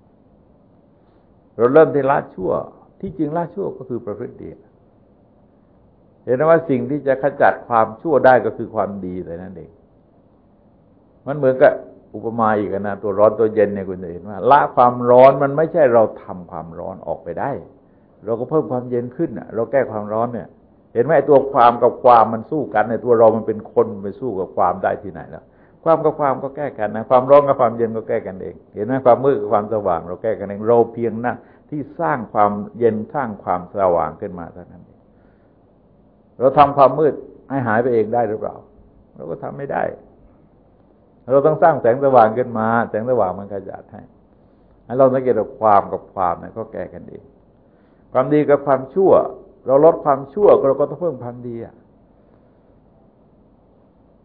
เราเริ่มที่ละชั่วที่จริงละชั่วก็คือประพฤติดีเห็นไหมว่าสิ่งที่จะขจัดความชั่วได้ก็คือความดีแต่นั่นเองมันเหมือนกับอุปมาอีกนะตัวร้อนตัวเย็นเนี่ยคุณจะเห็นว่าละความร้อนมันไม่ใช่เราทำความร้อนออกไปได้เราก็เพิ่มความเย็นขึ้นเราแก้ความร้อนเนี่ยเห็นไหมตัวความกับความมันสู้กันในตัวเรามันเป็นคนไปสู้กับความได้ที่ไหนแล้วความกับความก็แก้กันนะความร้อนกับความเย็นก็แก้กันเองเห็นไหมความมืดกับความสว่างเราแก้กันเองเราเพียงนะที่สร้างความเย็นสร้างความสว่างขึ้นมาเท่านั้นเองเราทำความมืดให้หายไปเองได้หรือเปล่าเราก็ทำไม่ได้เราต้องสร้างแสงสว่างขึ้นมาแสงสว่างมันขจัดให้เราสังเกตว่าความกับความเนี่ยก็แก้กันเองความดีกับความชั่วเราลดความชั่วเราก็ต้องเพิ่มความดี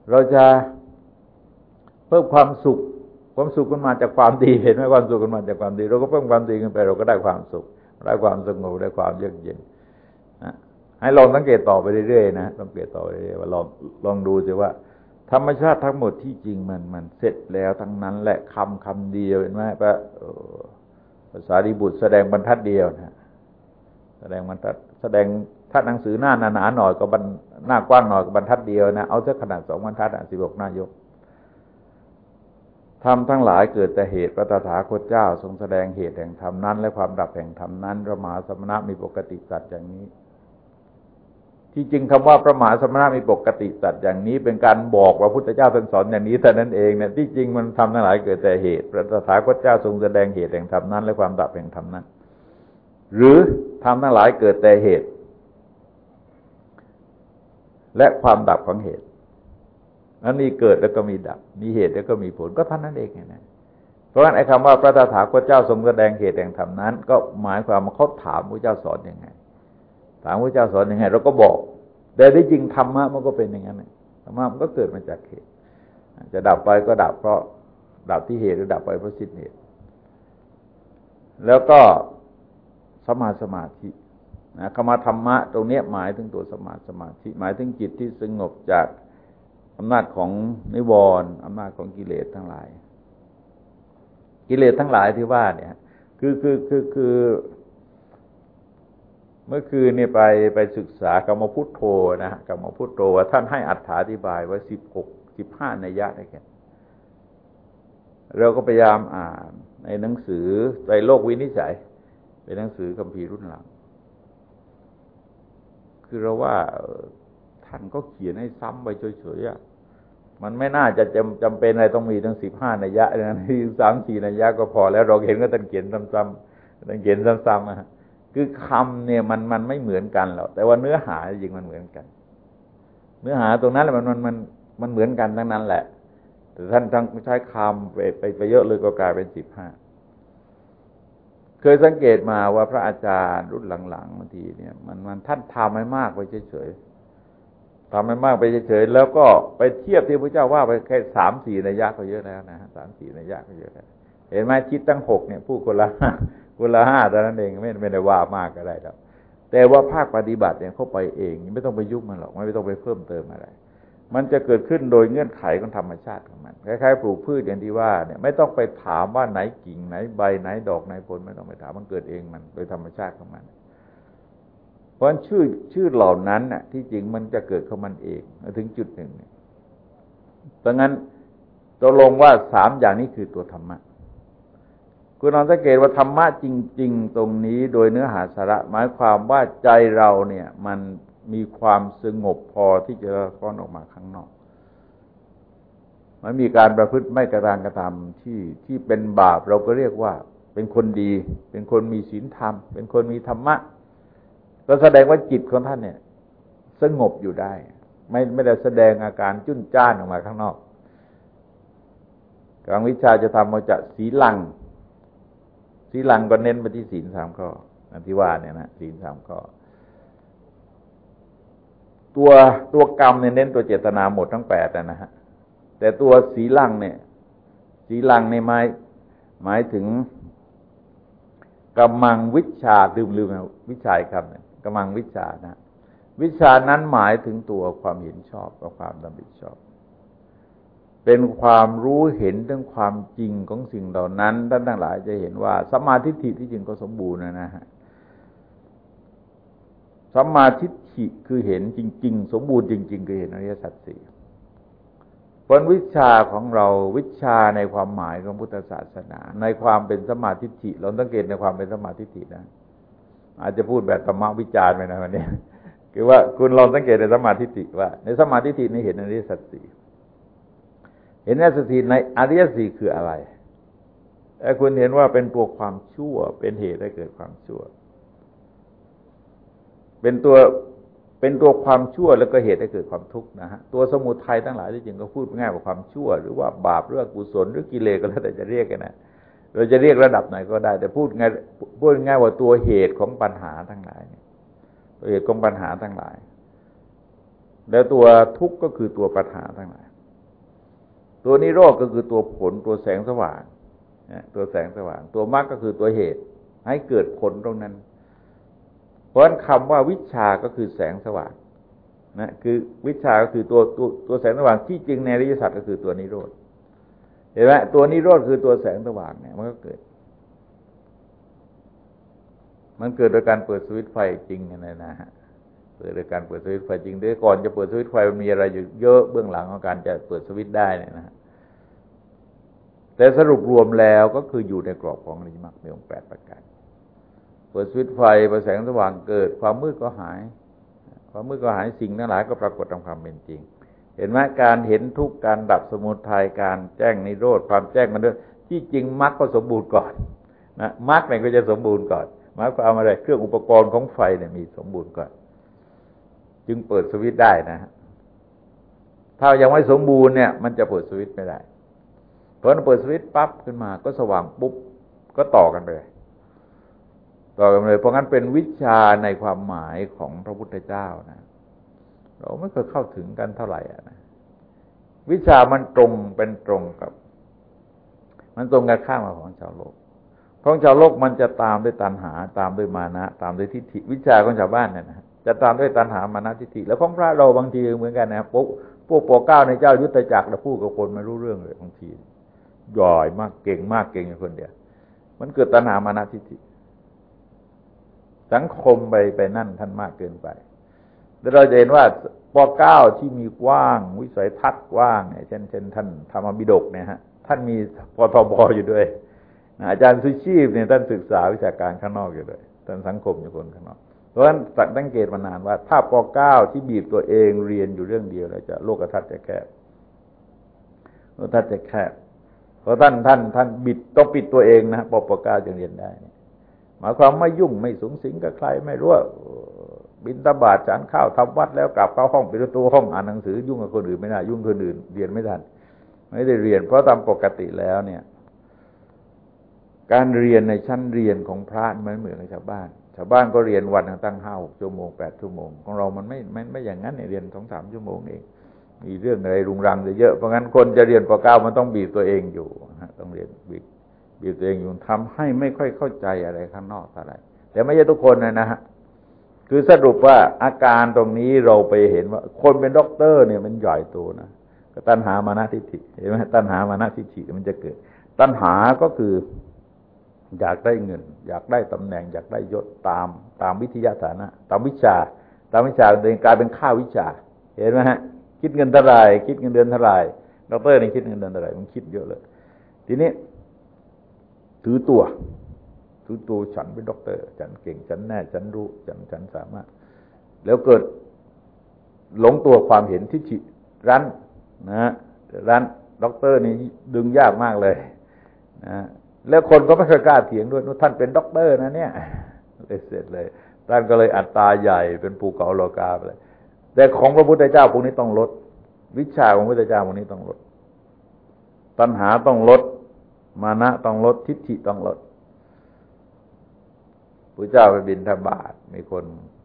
เราจะเพิ่มความสุขมันมาจากความดีเห็นไหมความสุขมันมาจากความดีเราก็เพิ่มความดีขึ้นไปเราก็ได้ความสุขได้ความสงบได้ความเยือกเย็นนะให้ลองสังเกตต่อไปเรื่อยๆนะสังเกตต่อไปเรื่อยๆว่าลองดูสิว่าธรรมชาติทั้งหมดที่จริงมันเสร็จแล้วทั้งนั้นแหละคำเดียวเห็นไหมพระภาษาดิบุตรแสดงบรรทัดเดียวนะแสดงบรรทัดแสดงถ้าหนังสือหน้าหนาหน่อยก็หน้ากว้างหน่อยก็บรรทัดเดียวนะเอาสักขนาด2 บรรทัด16 หน้ายกธรรมทั้งหลายเกิดแต่เหตุพระตถาคตเจ้าทรงแสดงเหตุแห่งธรรมนั้นและความดับแห่งธรรมนั้นพระมหาสมณะมีปกติสัตว์อย่างนี้ที่จริงคำว่าพระมหาสมณะมีปกติสัตว์อย่างนี้เป็นการบอกว่าพุทธเจ้าท่านสอนอย่างนี้แต่นั้นเองเนี่ยที่จริงมันธรรมทั้งหลายเกิดแต่เหตุพระตถาคตเจ้าทรงแสดงเหตุแห่งธรรมนั้นและความดับแห่งธรรมนั้นหรือธรรมทั้งหลายเกิดแต่เหตุและความดับของเหตุนั้นมีเกิดแล้วก็มีดับมีเหตุแล้วก็มีผลก็เท่านั้นเองนะเพราะฉะนั้นไอ้คำว่าพระตถาคตเจ้าทรงแสดงเหตุแห่งธรรมนั้นก็หมายความว่าเขาถามพระเจ้าสอนยังไงถามพระเจ้าสอนยังไงเราก็บอกแต่ที่จริงธรรมะมันก็เป็นอย่างนั้นธรรมะมันก็เกิดมาจากเหตุจะดับไปก็ดับเพราะดับที่เหตุหรือดับไปเพราะสิ้นเหตุแล้วก็สมาธิคำว่าธรรมะตรงนี้หมายถึงตัวสมาธิหมายถึงจิตที่สงบจากอำนาจของนิวรณ์อำนาจของกิเลสทั้งหลายกิเลสทั้งหลายที่ว่าเนี่ยคือเมื่อคืนนี่ไปศึกษากรรมพุทโธนะกรรมพุทโธว่าท่านให้อธิบายไว้15 นัยยะด้วยกันเราก็พยายามอ่านในหนังสือไตรโลกวินิจฉัยเป็นหนังสือคัมภีร์รุ่นหลังคือเราว่าท่านก็เขียนให้ซ้ำไปเฉยๆมันไม่น่าจะจำเป็นอะไรต้องมีทั้ง15 นัยยะนะที่3-4 นัยยะก็พอแล้วเราเห็นก็ท่านเขียนซ้ำๆท่านเขียนซ้ำๆนะคือคำเนี่ยมันไม่เหมือนกันหรอกแต่ว่าเนื้อหาจริงมันเหมือนกันเนื้อหาตรงนั้นแหละมันเหมือนกันทั้งนั้นแหละแต่ท่านใช้คำไปเยอะเลยก็กลายเป็น15เคยสังเกตมาว่าพระอาจารย์รุ่นหลังๆบางทีเนี่ยมันท่านทำไม่มากไปเฉยๆทำไม่มากไปเฉยๆแล้วก็ไปเทียบที่พระเจ้าว่าไปแค่3-4 นัยยะก็เยอะแล้วนะ3-4 นัยยะก็เยอะแล้วเห็นไหมชิดตั้ง6เนี่ยพูดคนละ5แต่นั้นเองไม่ได้ว่ามากก็ได้แล้วแต่ว่าภาคปฏิบัติเนี่ยเข้าไปเองไม่ต้องไปยุ่งมันหรอกไม่ต้องไปเพิ่มเติมอะไรมันจะเกิดขึ้นโดยเงื่อนไขของธรรมชาติของมันคล้ายๆปลูกพืชอย่างที่ว่าเนี่ยไม่ต้องไปถามว่าไหนกิ่งไหนใบไหนดอกไหนผลไม่ต้องไปถามมันเกิดเองมันโดยธรรมชาติของมันเพราะฉะนั้นชื่อเหล่านั้นน่ะที่จริงมันจะเกิดของมันเองถึงจุดหนึ่งเพราะงั้นตกลงว่า3อย่างนี้คือตัวธรรมะคุณลองสังเกตว่าธรรมะจริงๆตรงนี้โดยเนื้อหาสาระหมายความว่าใจเราเนี่ยมันมีความสงบพอที่จะสะท้อนออกมาข้างนอกมันมีการประพฤติไม่กระทำที่เป็นบาปเราก็เรียกว่าเป็นคนดีเป็นคนมีศีลธรรมเป็นคนมีธรรมะก็แสดงว่าจิตของท่านเนี่ยสงบอยู่ได้ไม่ได้แสดงอาการจุ้นจ้านออกมาข้างนอกกลางวิชาจะทำมาจากศีลังก็เน้นไปที่ศีล3 ข้ออันที่ว่าเนี่ยนะศีล3 ข้อตัวกรรมเนี่ยเน้นตัวเจตนาหมดทั้ง8นะฮะแต่ตัวศีลังเนี่ยหมายถึงกำมังวิชาลืมวิชาคำเนี่ยกำมังวิชานะวิชานั้นหมายถึงตัวความเห็นชอบกับความดำริชอบเป็นความรู้เห็นเรื่องความจริงของสิ่งเหล่านั้นท่านทั้งหลายจะเห็นว่าสัมมาทิฏฐิที่จริงก็สมบูรณ์นะฮะสัมมาทิฏฐิคือเห็นจริงๆสมบูรณ์จริงๆคือเห็นอริยสัจสี่ผลวิชาของเราวิชาในความหมายของพุทธศาสนาในความเป็นสัมมาทิฏฐิเราสังเกตในความเป็นสัมมาทิฏฐินะอาจจะพูดแบบธรรมวิจารณ์ไปนะวันนี้คือว่าคุณลองสังเกตในสัมมาทิฏฐิว่าในสัมมาทิฏฐินี้เห็นอริยสัจสี่เห็นอริยสัจสี่ในอริยสัจสี่คืออะไรแต่คุณเห็นว่าเป็นตัวความชั่วเป็นเหตุให้เกิดความชั่วเป็นตัวความชั่วแล้วก็เหตุให้เกิดความทุกข์นะฮะตัวสมุทัยทั้งหลายที่จริงก็พูดง่ายกว่าความชั่วหรือว่าบาปหรือว่ากุศลหรือกิเลสก็แล้วแต่จะเรียกกันนะเราจะเรียกระดับไหนก็ได้แต่พูดง่ายว่าตัวเหตุของปัญหาทั้งหลายตัวเหตุของปัญหาทั้งหลายแล้วตัวทุกข์ก็คือตัวปัญหาทั้งหลายตัวนิโรธก็คือตัวผลตัวแสงสว่างตัวแสงสว่างตัวมรรคก็คือตัวเหตุให้เกิดผลตรงนั้นเพราะฉะนั้นคำว่าวิชาก็คือแสงสว่างนะคือวิชาก็คือตัวแสงสว่างที่จริงในอริยสัจก็คือตัวนิโรธเห็นไหมตัวนิโรธคือตัวแสงสว่างเนี่ยมันก็เกิดโดยการเปิดสวิตช์ไฟจริงนะฮะเปิดโดยการเปิดสวิตช์ไฟจริงด้วยก่อนจะเปิดสวิตช์ไฟมันมีอะไรอยู่เยอะเบื้องหลังของการจะเปิดสวิตช์ได้เนี่ยนะฮะแต่สรุปรวมแล้วก็คืออยู่ในกรอบของอริยมรรคมีองค์8ประการเปิดสวิตช์ไฟเปิดแสงสว่างเกิดความมืดก็หายความมืดก็หายสิ่งทั้งหลายก็ปรากฏตามความเป็นจริงเห็นไหมการเห็นทุกข์การดับสมุทัยการแจ้งนิโรธความแจ้งมันด้วยที่จริงมรรคก็สมบูรณ์ก่อนนะมรรคเนี่ยก็จะสมบูรณ์ก่อนหมายความอะไรเครื่องอุปกรณ์ของไฟเนี่ยมีสมบูรณ์ก่อนจึงเปิดสวิตช์ได้นะถ้ายังไม่สมบูรณ์เนี่ยมันจะเปิดสวิตช์ไม่ได้เพราะนั้นเปิดสวิตช์ปั๊บขึ้นมาก็สว่างปุ๊บก็ต่อกันเลยเพราะงั้นเป็นวิชาในความหมายของพระพุทธเจ้านะเราไม่เคยเข้าถึงกันเท่าไหร่นะวิชามันตรงเป็นตรงกับมันตรงกันข้ามกับของชาวโลกของชาวโลกมันจะตามด้วยตัณหาตามด้วยมานะตามด้วยทิฏฐิวิชาของชาวบ้านเนี่ยนะจะตามด้วยตัณหามานะทิฏฐิแล้วของพระเราบางทีเหมือนกันนะพวกปกเก้าในเจ้ายุทธจักรแล้วพูดกับคนไม่รู้เรื่องเลยบางทีย่อยมากเก่งอยู่คนเดียวมันเกิดตัณหามานะทิฏฐิสังคมไปนั่นท่านมากเกินไปแล้วเราจะเห็นว่าป.9 ที่มีกว้างวิสัยทัศน์กว้างเนี่ยเช่นท่านธรรมบิดกเนี่ยฮะท่านมีปทบอยู่ด้วยอาจารย์สุชีพเนี่ยท่านศึกษาวิชาการข้างนอกอยู่ด้วยท่านสังคมอยู่คนข้างนอกเพราะฉะนั้นสังเกตมานานว่าถ้าป.9 ที่บีบตัวเองเรียนอยู่เรื่องเดียวแล้วจะโลกทัศน์จะแคบโลกทัศน์จะแคบเพราะท่านบิดต้องปิดตัวเองนะป.9 จึงเรียนได้หมายความไม่ยุ่งไม่สุงสิงกับใครไม่รู้ว่าบิณฑบาตฉันข้าวทำวัดแล้วกลับเข้าห้องปิดประตูห้องอ่านหนังสือยุ่งกับคนอื่นไม่ได้ยุ่งคนอื่นเรียนไม่ทันไม่ได้เรียนเพราะตามปกติแล้วเนี่ยการเรียนในชั้นเรียนของพระมันเหมือนกับชาวบ้านก็เรียนวันตั้ง5-6 ชั่วโมง8 ชั่วโมงของเรามันไม่อย่างนั้นเรียน 2-3 ชั่วโมงเองมีเรื่องอะไรรุงรังเยอะเพราะงั้นคนจะเรียนป.9 มันต้องบีบตัวเองอยู่ต้องเรียนบีบตัวเองอยู่ทำให้ไม่ค่อยเข้าใจอะไรข้างนอกเท่าไหร่แต่ไม่ใช่ทุกคนนะฮะคือสรุปว่าอาการตรงนี้เราไปเห็นว่าคนเป็นด็อกเตอร์เนี่ยมันใหญ่โตนะตัณหามานะทิฏฐิเห็นไหมตัณหามานะทิฏฐิมันจะเกิดตัณหาก็คืออยากได้เงินอยากได้ตำแหน่งอยากได้ยศตามวิทยาฐานะตามวิชาเองกลายเป็นค่าวิชาเห็นไหมฮะคิดเงินเท่าไหร่คิดเงินเดือนเท่าไหร่ด็อกเตอร์นี่คิดเงินเดือนเท่าไหร่มันคิดเยอะเลยทีนี้ถือตัวฉันเป็นด็อกเตอร์ฉันเก่งฉันแน่ฉันรู้ฉันสามารถแล้วเกิดหลงตัวความเห็นทิฏฐิรั้นด็อกเตอร์นี่ดึงยากมากเลยนะแล้วคนก็ไม่เคยกล้าเถียงด้วยท่านเป็นด็อกเตอร์นะเนี่ยเลยเสร็จเลยท่านก็เลยอัตตาใหญ่เป็นภูเขาโลกาไปเลยแต่ของพระพุทธเจ้าพวกนี้ต้องลดวิชาของพระพุทธเจ้าพวกนี้ต้องลดตัณหาต้องลดมานะต้องลดทิฏฐิต้องลดพระเจ้าไปบิณฑบาตมีคน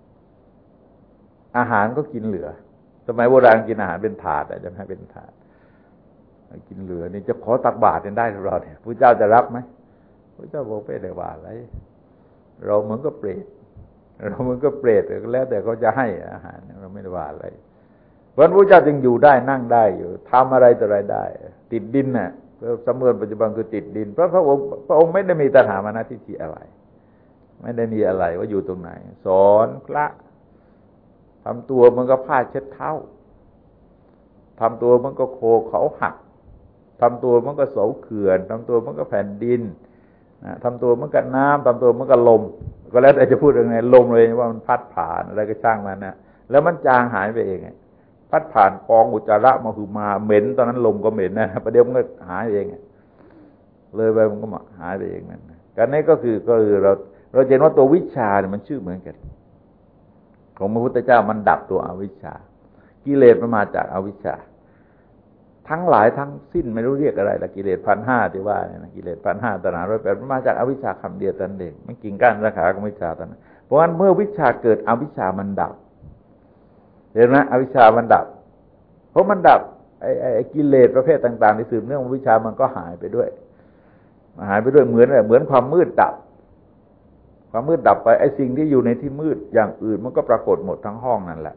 อาหารก็กินเหลือสมัยโบราณกินอาหารเป็นถาดจะให้เป็นถาดกินเหลือนี่จะขอตักบาตรได้หรือเราเนี่ยพระเจ้าจะรับไหมพระเจ้าบอกไม่ได้ว่าอะไรเราเหมือนกับเปรตแล้วแต่เขาจะให้อาหารเราไม่ได้ว่าอะไรเพราะพระเจ้าจึงอยู่ได้นั่งได้อยู่ทำอะไรต่ออะไรได้ติดดินน่ะสำนวนปัจจุบันคือติดดินเพราะพระองค์ไม่ได้มีตัณหามานะทิฏฐิอะไรไม่ได้มีอะไรว่าอยู่ตรงไหนสอนพระทำตัวมันก็ผ้าเช็ดเท้าทำตัวมันก็โคเขาหักทำตัวมันก็เสาเขื่อนทำตัวมันก็แผ่นดินทำตัวมันก็น้ำทำตัวมันก็ลมก็แล้วแต่จะพูดยังไงลมเลยว่ามันพัดผ่านอะไรก็ช่างมันนะแล้วมันจางหายไปเองพัดผ่านกองอุจจาระมาคือมาเหม็นตอนนั้นลมก็เหม็นนะประเดี๋ยวมันก็หายเองเลยไปมันก็หายไปเองนั่นการนี้ก็คือเราเห็นว่าตัววิชาเนี่ยมันชื่อเหมือนกันของพระพุทธเจ้ามันดับตัวอวิชชากิเลสมันมาจากอวิชชาทั้งหลายทั้งสิ้นไม่รู้เรียกอะไรละกิเลส 1,500 ที่ว่าเนี่ยนะกิเลส 1,500 ตัณหา 108มันมาจากอวิชชาคำเดียวนั่นเองมันกิ่งก้านสาขาของวิชาตอนนั้นเพราะฉะนั้นเมื่อวิชาเกิดอวิชชามันดับเห็นไหมอวิชชามันดับเพราะมันดับไอ้กิเลสประเภทต่างๆที่สืบเนื่องวิชามันก็หายไปด้วยเหมือนความมืดดับไปไอ้สิ่งที่อยู่ในที่มืดอย่างอื่นมันก็ปรากฏหมดทั้งห้องนั่นแหละ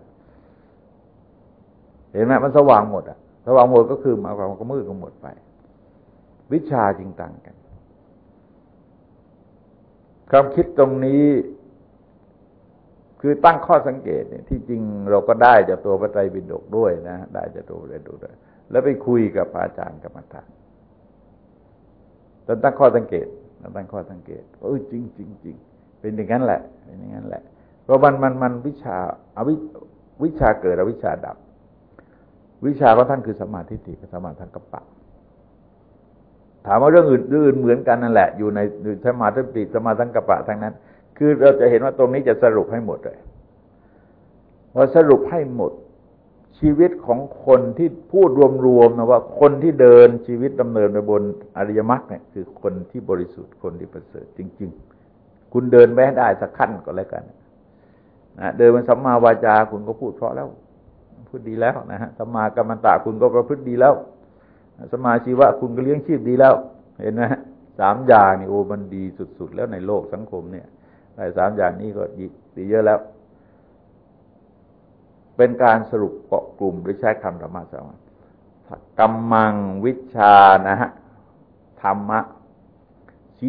เห็นไหมมันสว่างหมดอ่ะสว่างหมดก็คือหมายความว่าก็มืดก็หมดไปวิชาจริงต่างกันความคิดตรงนี้คือตั้งข้อสังเกตเนี่ยที่จริงเราก็ได้จากตัวพระไตรปิฎกด้วยนะได้จากตัวพระไตรปิฎกด้วยแล้วไปคุยกับอาจารย์กรรมฐานตั้งข้อสังเกตจริงเป็นอย่างนั้นแหละเพราะมันวิชาวิชาเกิดอวิชชาดับวิชาของท่านคือสัมมาทิฏฐิกับสัมมาสังกัปปะถามว่าเรื่องอื่นเหมือนกันนั่นแหละอยู่ในสัมมาทิฏฐิสัมมาสังกัปปะทั้งนั้นคือเราจะเห็นว่าตรงนี้จะสรุปให้หมดเลยพอสรุปให้หมดชีวิตของคนที่พูดรวมๆนะว่าคนที่เดินชีวิตดำเนินไปบนอริยมรรคเนี่ยคือคนที่บริสุทธิ์คนที่ประเสริฐจริงๆคุณเดินไปให้ได้สักขั้นก็แล้วกันนะเดินเป็นสัมมาวาจาคุณก็พูดเพราะแล้วพูดดีแล้วนะฮะสัมมากัมมันตะคุณก็ประพฤติดีแล้วสัมมาชีวะคุณก็เลี้ยงชีพดีแล้วเห็นไหมสามอย่างนี่โอ้มันดีสุดๆแล้วในโลกสังคมเนี่ยได้สามอย่างนี้ก็ดีเยอะแล้วเป็นการสรุปเกาะกลุ่มหรือใช้คำธรรมะสมากัมมังวิชานะฮะธรรมะศี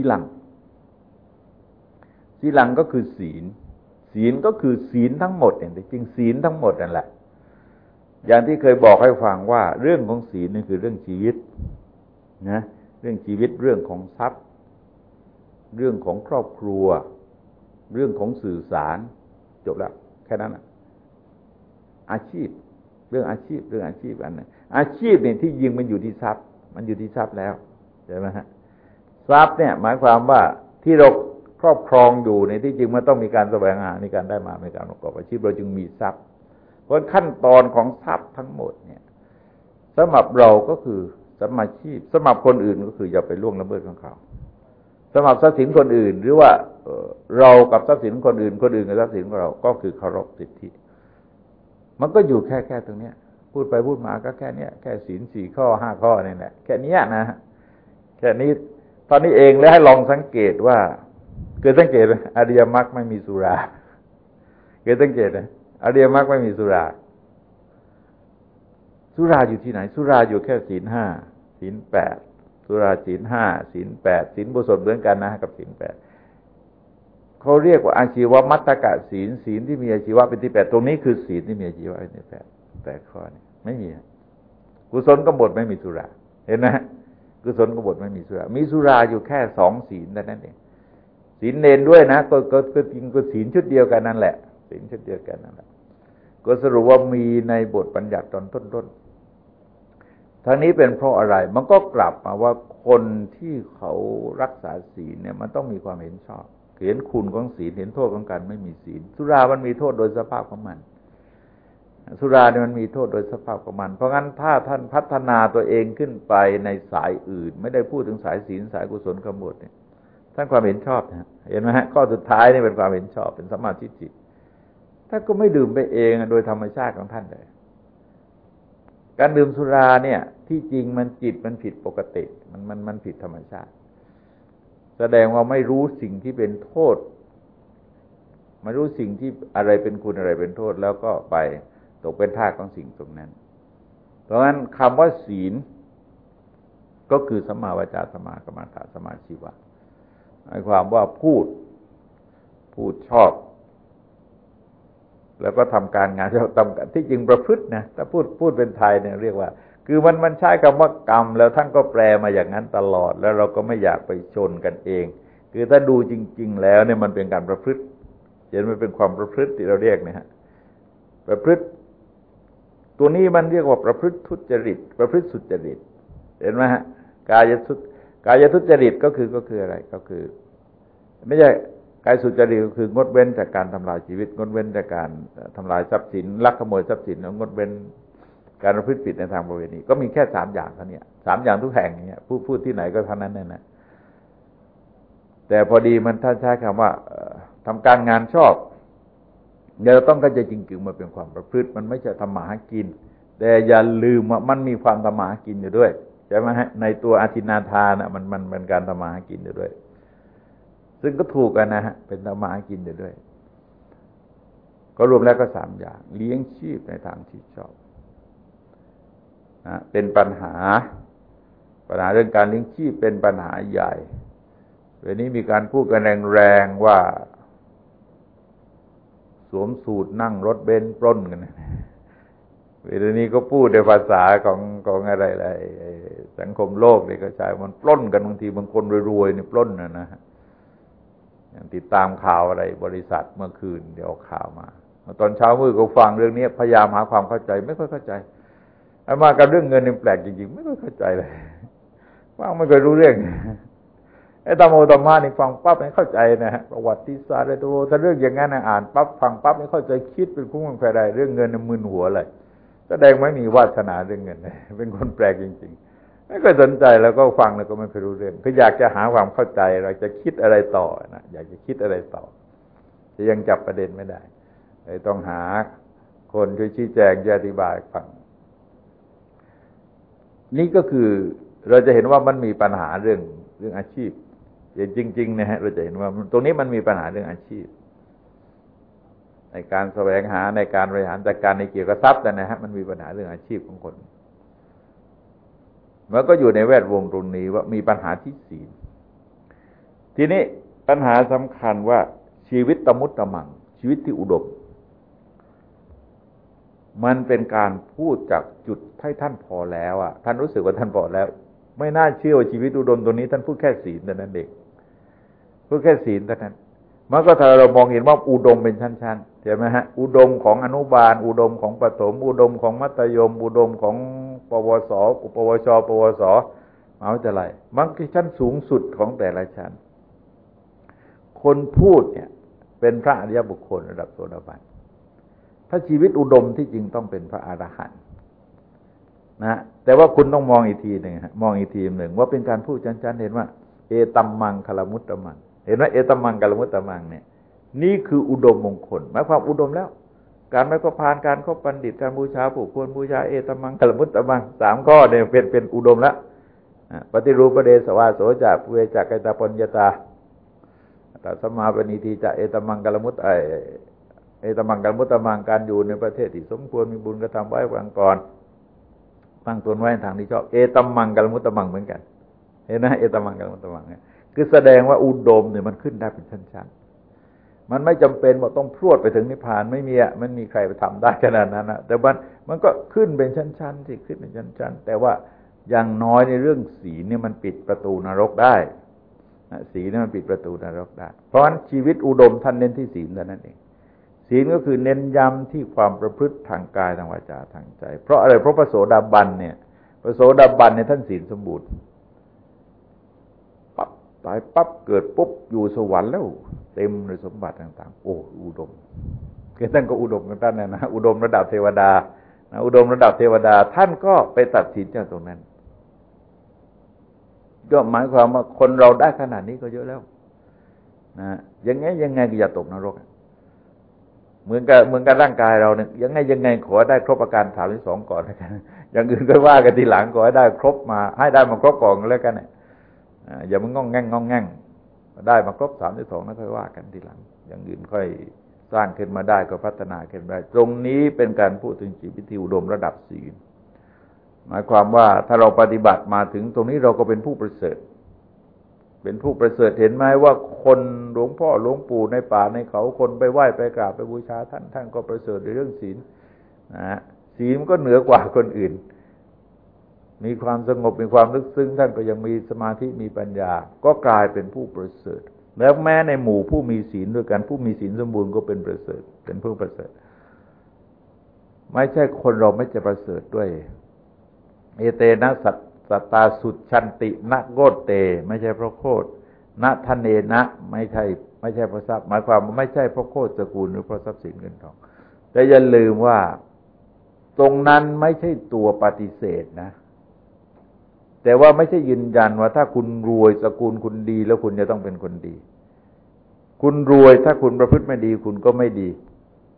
ลังก็คือศีลก็คือศีลทั้งหมดเนี่ยจริงศีลทั้งหมดนั่นแหละอย่างที่เคยบอกให้ฟังว่าเรื่องของศีลนี่คือเรื่องชีวิตนะเรื่องชีวิตเรื่องของทรัพย์เรื่องของครอบครัวเรื่องของสื่อสารจบแล้วแค่นั้นนะอาชีพเรื่องอาชีพอันนั้นอาชีพเนี่ยที่ยิงมันอยู่ที่ทรัพย์แล้วใช่ไหมฮะทรัพย์เนี่ยหมายความว่าที่เราครอบครองอยู่ในที่จริงมันต้องมีการแสวงหามีการได้มามีการประกอบอาชีพเราจึงมีทรัพย์เพราะขั้นตอนของทรัพย์ทั้งหมดเนี่ยสำหรับเราก็คือสัมมาชีพสำหรับคนอื่นก็คืออย่าไปล่วงละเมิดของเขาสำหรับทรัพย์สินคนอื่นหรือว่าเรากับทรัพย์สินคนอื่นกับทรัพย์สินของเราก็คือเคารพสิทธิมันก็อยู่แค่ตรงเนี้ยพูดไปพูดมาก็แค่เนี้ยแค่ศีล4 ข้อ 5 ข้อนี่แหละแค่นี้นะแค่นี้ตอนนี้เองแล้วให้ลองสังเกตว่าเกิดสังเกตอริยมรรคไม่มีสุราเกิดสังเกตนะอริยมรรคไม่มีสุราอยู่ที่ไหนสุราอยู่แค่ศีล 5 ศีล 8สุราศีล 5 ศีล 8ศีลบุศเหมือนกันนะกับศีล 8เขาเรียกว่าอาชีวมัตตกะศีลที่มีอาชีวะเป็นที่8ตรงนี้คือศีลที่มีอาชีวะเป็นที่8ข้อนี้ไม่มีกุศลกบฏไม่มีสุราเห็นไหมกุศลกบฏไม่มีสุรามีสุราอยู่แค่2 ศีลเท่านั้นเองศีลเนรด้วยนะก็จริงก็ศีลชุดเดียวกันนั่นแหละศีลชุดเดียวกันนั่นแหละก็สรุปว่ามีในบทบัญญัติตอนต้นทั้งนี้เป็นเพราะอะไรมันก็กลับมาว่าคนที่เขารักษาศีลเนี่ยมันต้องมีความเห็นชอบเห็นคุณของศีลเห็นโทษของการไม่มีศีลสุรามันมีโทษโดยสภาพของมันสุราเนี่ยมันมีโทษโดยสภาพของมันเพราะงั้นถ้าท่านพัฒนาตัวเองขึ้นไปในสายอื่นไม่ได้พูดถึงสายศีลสายกุศลกบฏเนี่ยท่านความเห็นชอบนะเห็นไหมฮะข้อสุดท้ายนี่เป็นความเห็นชอบเป็นสัมมาทิฏฐิท่านก็ไม่ดื่มไปเองโดยธรรมชาติของท่านเลยการดื่มสุราเนี่ยที่จริงมันจิตมันผิดปกติมันผิดธรรมชาติแสดงว่าไม่รู้สิ่งที่เป็นโทษไม่รู้สิ่งที่อะไรเป็นคุณอะไรเป็นโทษแล้วก็ไปตกเป็นทาสของสิ่งตรงนั้นเพราะงั้นคำว่าศีลก็คือสัมมาวาจาสัมมากัมมันตะสัมมาชีวะหมายความว่าพูดชอบแล้วก็ทำการงานที่เราทำที่จริงประพฤตินะถ้าพูดเป็นไทยเนี่ยเรียกว่าคือมันใช้คำว่ากรรมแล้วท่านก็แปลมาอย่างนั้นตลอดแล้วเราก็ไม่อยากไปชนกันเองคือถ้าดูจริงๆแล้วเนี่ยมันเป็นการประพฤติเห็นมันเป็นความประพฤติที่เราเรียกเนี่ยฮะประพฤติตัวนี้มันเรียกว่าประพฤติทุจริตประพฤติสุจริตเห็นไหมฮะกายทุจริตก็คืออะไรก็คือไม่ใช่กายสุจริตก็คืองดเว้นจากการทำลายชีวิตงดเว้นจากการทำลายทรัพย์สินลักขโมยทรัพย์สินแล้วงดเว้นการประพฤติผิดในทางประเวณีก็มีแค่3 อย่างเท่านี้3 อย่างทุกแห่งเนี่ยพูดที่ไหนก็เท่านั้นนั่นนะแต่พอดีมันท่านใช้คำว่าทำการงานชอบเราต้องเข้าใจจริงๆมันเป็นความประพฤติมันไม่ใช่ทำมาหากินแต่อย่าลืมว่ามันมีความทำมาหากินอยู่ด้วยใช่ไหมฮะในตัวอาทินนาทานน่ะมันเป็นการทำมาหากินอยู่ด้วยซึ่งก็ถูกกันนะฮะเป็นทำมาหากินอยู่ด้วยก็รวมแล้วก็3อย่างเลี้ยงชีพในทางที่ชอบนะเป็นปัญหาเรื่องการเลี้ยงชีพเป็นปัญหาใหญ่เดี๋ยวนี้มีการพูดกันแรงๆว่าสวมสูทนั่งรถเบนซ์ปล้นกันเดี๋ยวนี้ก็พูดในภาษาของอะไรสังคมโลกเนี่ยก็ใช้มันปล้นกันบางทีบางคนรวยๆเนี่ยปล้นนะฮะอย่างติดตามข่าวอะไรบริษัทเมื่อคืนเดี๋ยวข่าวมาตอนเช้ามืดก็ฟังเรื่องนี้พยายามหาความเข้าใจไม่ค่อยเข้าใจมากับเรื่องเงินนี่แปลกจริงๆไม่ค่อยเข้าใจเลยฟังไม่เคยรู้เรื่องไอ้ธรรมโอธรรมะนี่ฟังปั๊บไม่เข้าใจนะฮะประวัติศาสตร์อะไรตัวถ้าเรื่องอย่างนั้นอ่านปั๊บฟังปั๊บไม่เข้าใจคิดเป็นคุ้งเป็นแควเรื่องเงินมึนหัวเลยแสดงไม่มีวาสนาเรื่องเงินเป็นคนแปลกจริงๆไม่เคยสนใจแล้วก็ฟังแล้วก็ไม่เคยรู้เรื่องคืออยากจะหาความเข้าใจเราจะคิดอะไรต่อนะอยากจะคิดอะไรต่อแต่ยังจับประเด็นไม่ได้เลยต้องหาคนช่วยชี้แจงอธิบายฟังนี่ก็คือเราจะเห็นว่ามันมีปัญหาเรื่องอาชีพจริงๆนะฮะเราจะเห็นว่าตรงนี้มันมีปัญหาเรื่องอาชีพในการแสวงหาในการบริหารจัดการในเกี่ยวกับทรัพย์นะฮะมันมีปัญหาเรื่องอาชีพของคนมันก็อยู่ในแวดวงตรงนี้ว่ามีปัญหาที่ศีลทีนี้ปัญหาสำคัญว่าชีวิตตะมุตตะมังชีวิตที่อุดมมันเป็นการพูดจากจุดให้ท่านพอแล้วอ่ะท่านรู้สึกว่าท่านพอแล้วไม่น่าเชื่อว่าชีวิตอุดมตรงนี้ท่านพูดแค่ศีลเท่านั้นเองพูดแค่ศีลเท่านั้นมันก็ถ้าเรามองเห็นว่าอุดมเป็นชั้นๆใช่ไหมฮะอุดมของอนุบาลอุดมของประถมอุดมของมัธยมอุดมของปวสปวชปวสมหาวิทยาลัยมันคือชั้นสูงสุดของแต่ละชั้นคนพูดเนี่ยเป็นพระอริยบุคคลระดับโสดาบันถ้าชีวิตอุดมที่จริงต้องเป็นพระอรหันต์นะแต่ว่าคุณต้องมองอีกทีหนึ่งมองอีกทีหนึ่งว่าเป็นการพูดชั้นๆเห็นว่าเอตัมมังคลมุตตมังเห็นว่าเอตัมมังคลมุตตมังเนี่ยนี่คืออุดมมงคลหมายความอุดมแล้วการไม่ก็ผ่านการคบบัณฑิตการบูชาผู้ควรบูชาเอตัมมังคลมุตตมัง3ข้อเนี่ยเป็นอุดมแล้วปฏิรูปเดสวาโสจะเวจักไกตาปัญญาตาตัสมาปณิทีจะเอตัมมังคลมุตเอตัมมังคลมุตตมังการอยู่ในประเทศที่สมควรมีบุญกระทำไว้วางก่อนตั้งตนไว้ในทางที่ชอบเอตัมมังคลมุตตมังเหมือนกันเห็นไหมเอตัมมังคลมุตตมังเนี่ยคือแสดงว่าอุดมเนี่ยมันขึ้นได้เป็นชั้นๆมันไม่จำเป็นว่าต้องพรวดไปถึงนิพพานไม่มีมันมีใครไปทำได้ขนาดนั้นนะแต่มันก็ขึ้นเป็นชั้นๆที่ขึ้นเป็นชั้นๆแต่ว่าอย่างน้อยในเรื่องศีลเนี่ยมันปิดประตูนรกได้ศีลเนี่ยมันปิดประตูนรกได้เพราะฉะนั้นชีวิตอุดมท่านเน้นที่ศีลเท่านั้นเองศีลก็คือเน้นย้ำที่ความประพฤติทางกายทางวาจาทางใจเพราะอะไรเพราะพระโสดาบันเนี่ยพระโสดาบันเนี่ยท่านศีลสมบูรณ์ปั๊บตายปั๊บเกิดปุ๊บอยู่สวรรค์แล้วเต็มเลยสมบัติต่างๆโอ้อุดมคือท่านก็อุดมกันท่านนะอุดมระดับเทวดานะอุดมระดับเทวดาท่านก็ไปตัดสินจากตรงนั้นก็หมายความว่าคนเราได้ขนาดนี้ก็เยอะแล้วนะยังไงก็อย่าตกนรกเหมือนกับร่างกายเราเนี่ยยังไงขอได้ครบอาการ32ก่อนแล้วกันอย่างอื่นก็ว่ากันทีหลังขอให้ได้ครบมาให้ได้มาครบก่อนแล้วกันเนี่ยอย่ามันงองแง่งได้มาครบ32แล้วค่อยว่ากันทีหลังอย่างอื่นค่อยสร้างขึ้นมาได้ก็พัฒนาขึ้นได้ตรงนี้เป็นการพูดถึงชีวิตที่อุดมระดับศีลหมายความว่าถ้าเราปฏิบัติมาถึงตรงนี้เราก็เป็นผู้ประเสริฐเป็นผู้ประเสริฐเห็นไหมว่าคนหลวงพ่อหลวงปู่ในป่าในเขาคนไปไหว้ไปกราบไปบูชาท่านก็ประเสริฐในเรื่องศีลนะศีลมันก็เหนือกว่าคนอื่นมีความสงบมีความลึกซึ้งท่านก็ยังมีสมาธิมีปัญญาก็กลายเป็นผู้ประเสริฐแล้วแม้ในหมู่ผู้มีศีลด้วยกันผู้มีศีลสมบูรณ์ก็เป็นประเสริฐเป็นผู้ประเสริฐไม่ใช่คนเราไม่จะประเสริฐด้วยเอเตนะสัตตาสุชันตินะโกเตไม่ใช่เพราะโคตรนะทะเนนะไม่ใช่เพราะทรัพย์หมายความว่าไม่ใช่เพราะโคตรสกุลหรือเพราะทรัพย์สินเงินทองแต่อย่าลืมว่าตรงนั้นไม่ใช่ตัวปฏิเสธนะแต่ว่าไม่ใช่ยืนยันว่าถ้าคุณรวยสกุลคุณดีแล้วคุณจะต้องเป็นคนดีคุณรวยถ้าคุณประพฤติไม่ดีคุณก็ไม่ดี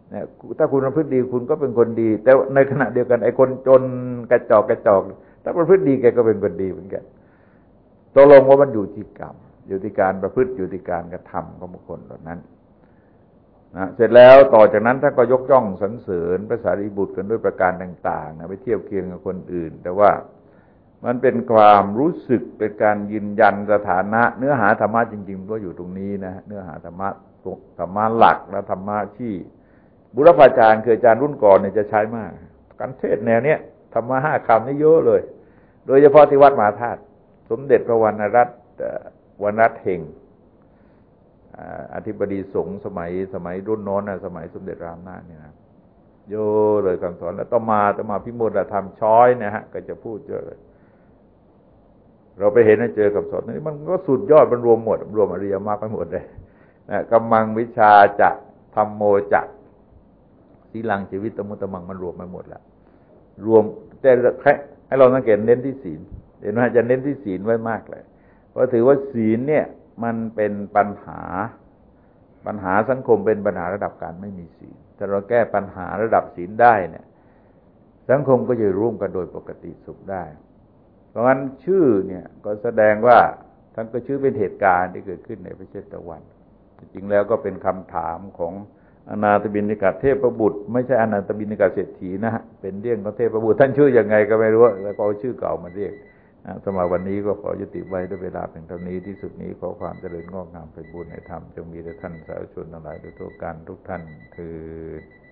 เนี่ยถ้าคุณประพฤติดีคุณก็เป็นคนดี แต่ในขณะเดียวกันไอ้คนจนกระจอกถ้าประพฤติดีแกก็เป็นคนดีเหมือนกันตกลงว่ามันอยู่ที่กรรมอยู่ที่การประพฤติอยู่ที่การกระทำของบุคคลเหล่านั้นนะเสร็จแล้วต่อจากนั้นท่านก็ยกย่องสรรเสริญพระสารีบุตรกันด้วยประการต่างๆนะไปเทียบเคียงกับคนอื่นแต่ว่ามันเป็นความรู้สึกเป็นการยืนยันสถานะเนื้อหาธรรมะจริงๆก็อยู่ตรงนี้นะเนื้อหาธรรมะหลักและธรรมะที่บุรพาจารย์คืออาจารย์รุ่นก่อนเนี่ยจะใช้มากการเทศแนวเนี้ยธรรมะ5 คำนี่เยอะเลยโดยเฉพาะที่วัดมหาธาตุสมเด็จพระวรรณรัตน์วรรณรัตน์เฮงอธิบดีสงฆ์สมัยรุ่นโน้นสมัยสมเด็จรามนาถเนี่ยนะเยอะเลยคำสอนแล้วต่อมาพิมลธรรมช้อยนะฮะก็จะพูดเยอะเลยเราไปเห็นเจอคำสอนนี้มันก็สุดยอดมันรวมหมดรวมอริยมรรคไปหมดเลยนะกัมมังวิชาจะธัมโมจะสีลังชีวิตตมุตตมังมันรวมไปหมดแล้วรวมแต่ให้เราสังเกตเน้นที่ศีลเห็นไหมจะเน้นที่ศีลไว้มากเลยเพราะถือว่าศีลเนี่ยมันเป็นปัญหาสังคมเป็นปัญหาระดับการไม่มีศีลถ้าเราแก้ปัญหาระดับศีลได้เนี่ยสังคมก็จะร่วมกันโดยปกติสุขได้เพราะงั้นชื่อเนี่ยก็แสดงว่าท่านก็ชื่อเป็นเหตุการณ์ที่เกิดขึ้นในพระเชตวันจริงๆแล้วก็เป็นคำถามของอนาถบิณฑิกเทพบุตรไม่ใช่อนาถบิณฑิกเศรษฐีนะฮะเป็นเรื่องของเทพบุตรท่านชื่อยังไงก็ไม่รู้แล้วก็เอาชื่อเก่ามาเรียกสำหรับวันนี้ก็ขอยุติไว้ด้วยเวลาเพียงเท่านี้ที่สุดนี้ขอความเจริญงอกงามไปบุญในธรรมจงมีแด่ท่านสาธุชนทั้งหลายโดยทั่วกันทุกท่านคือ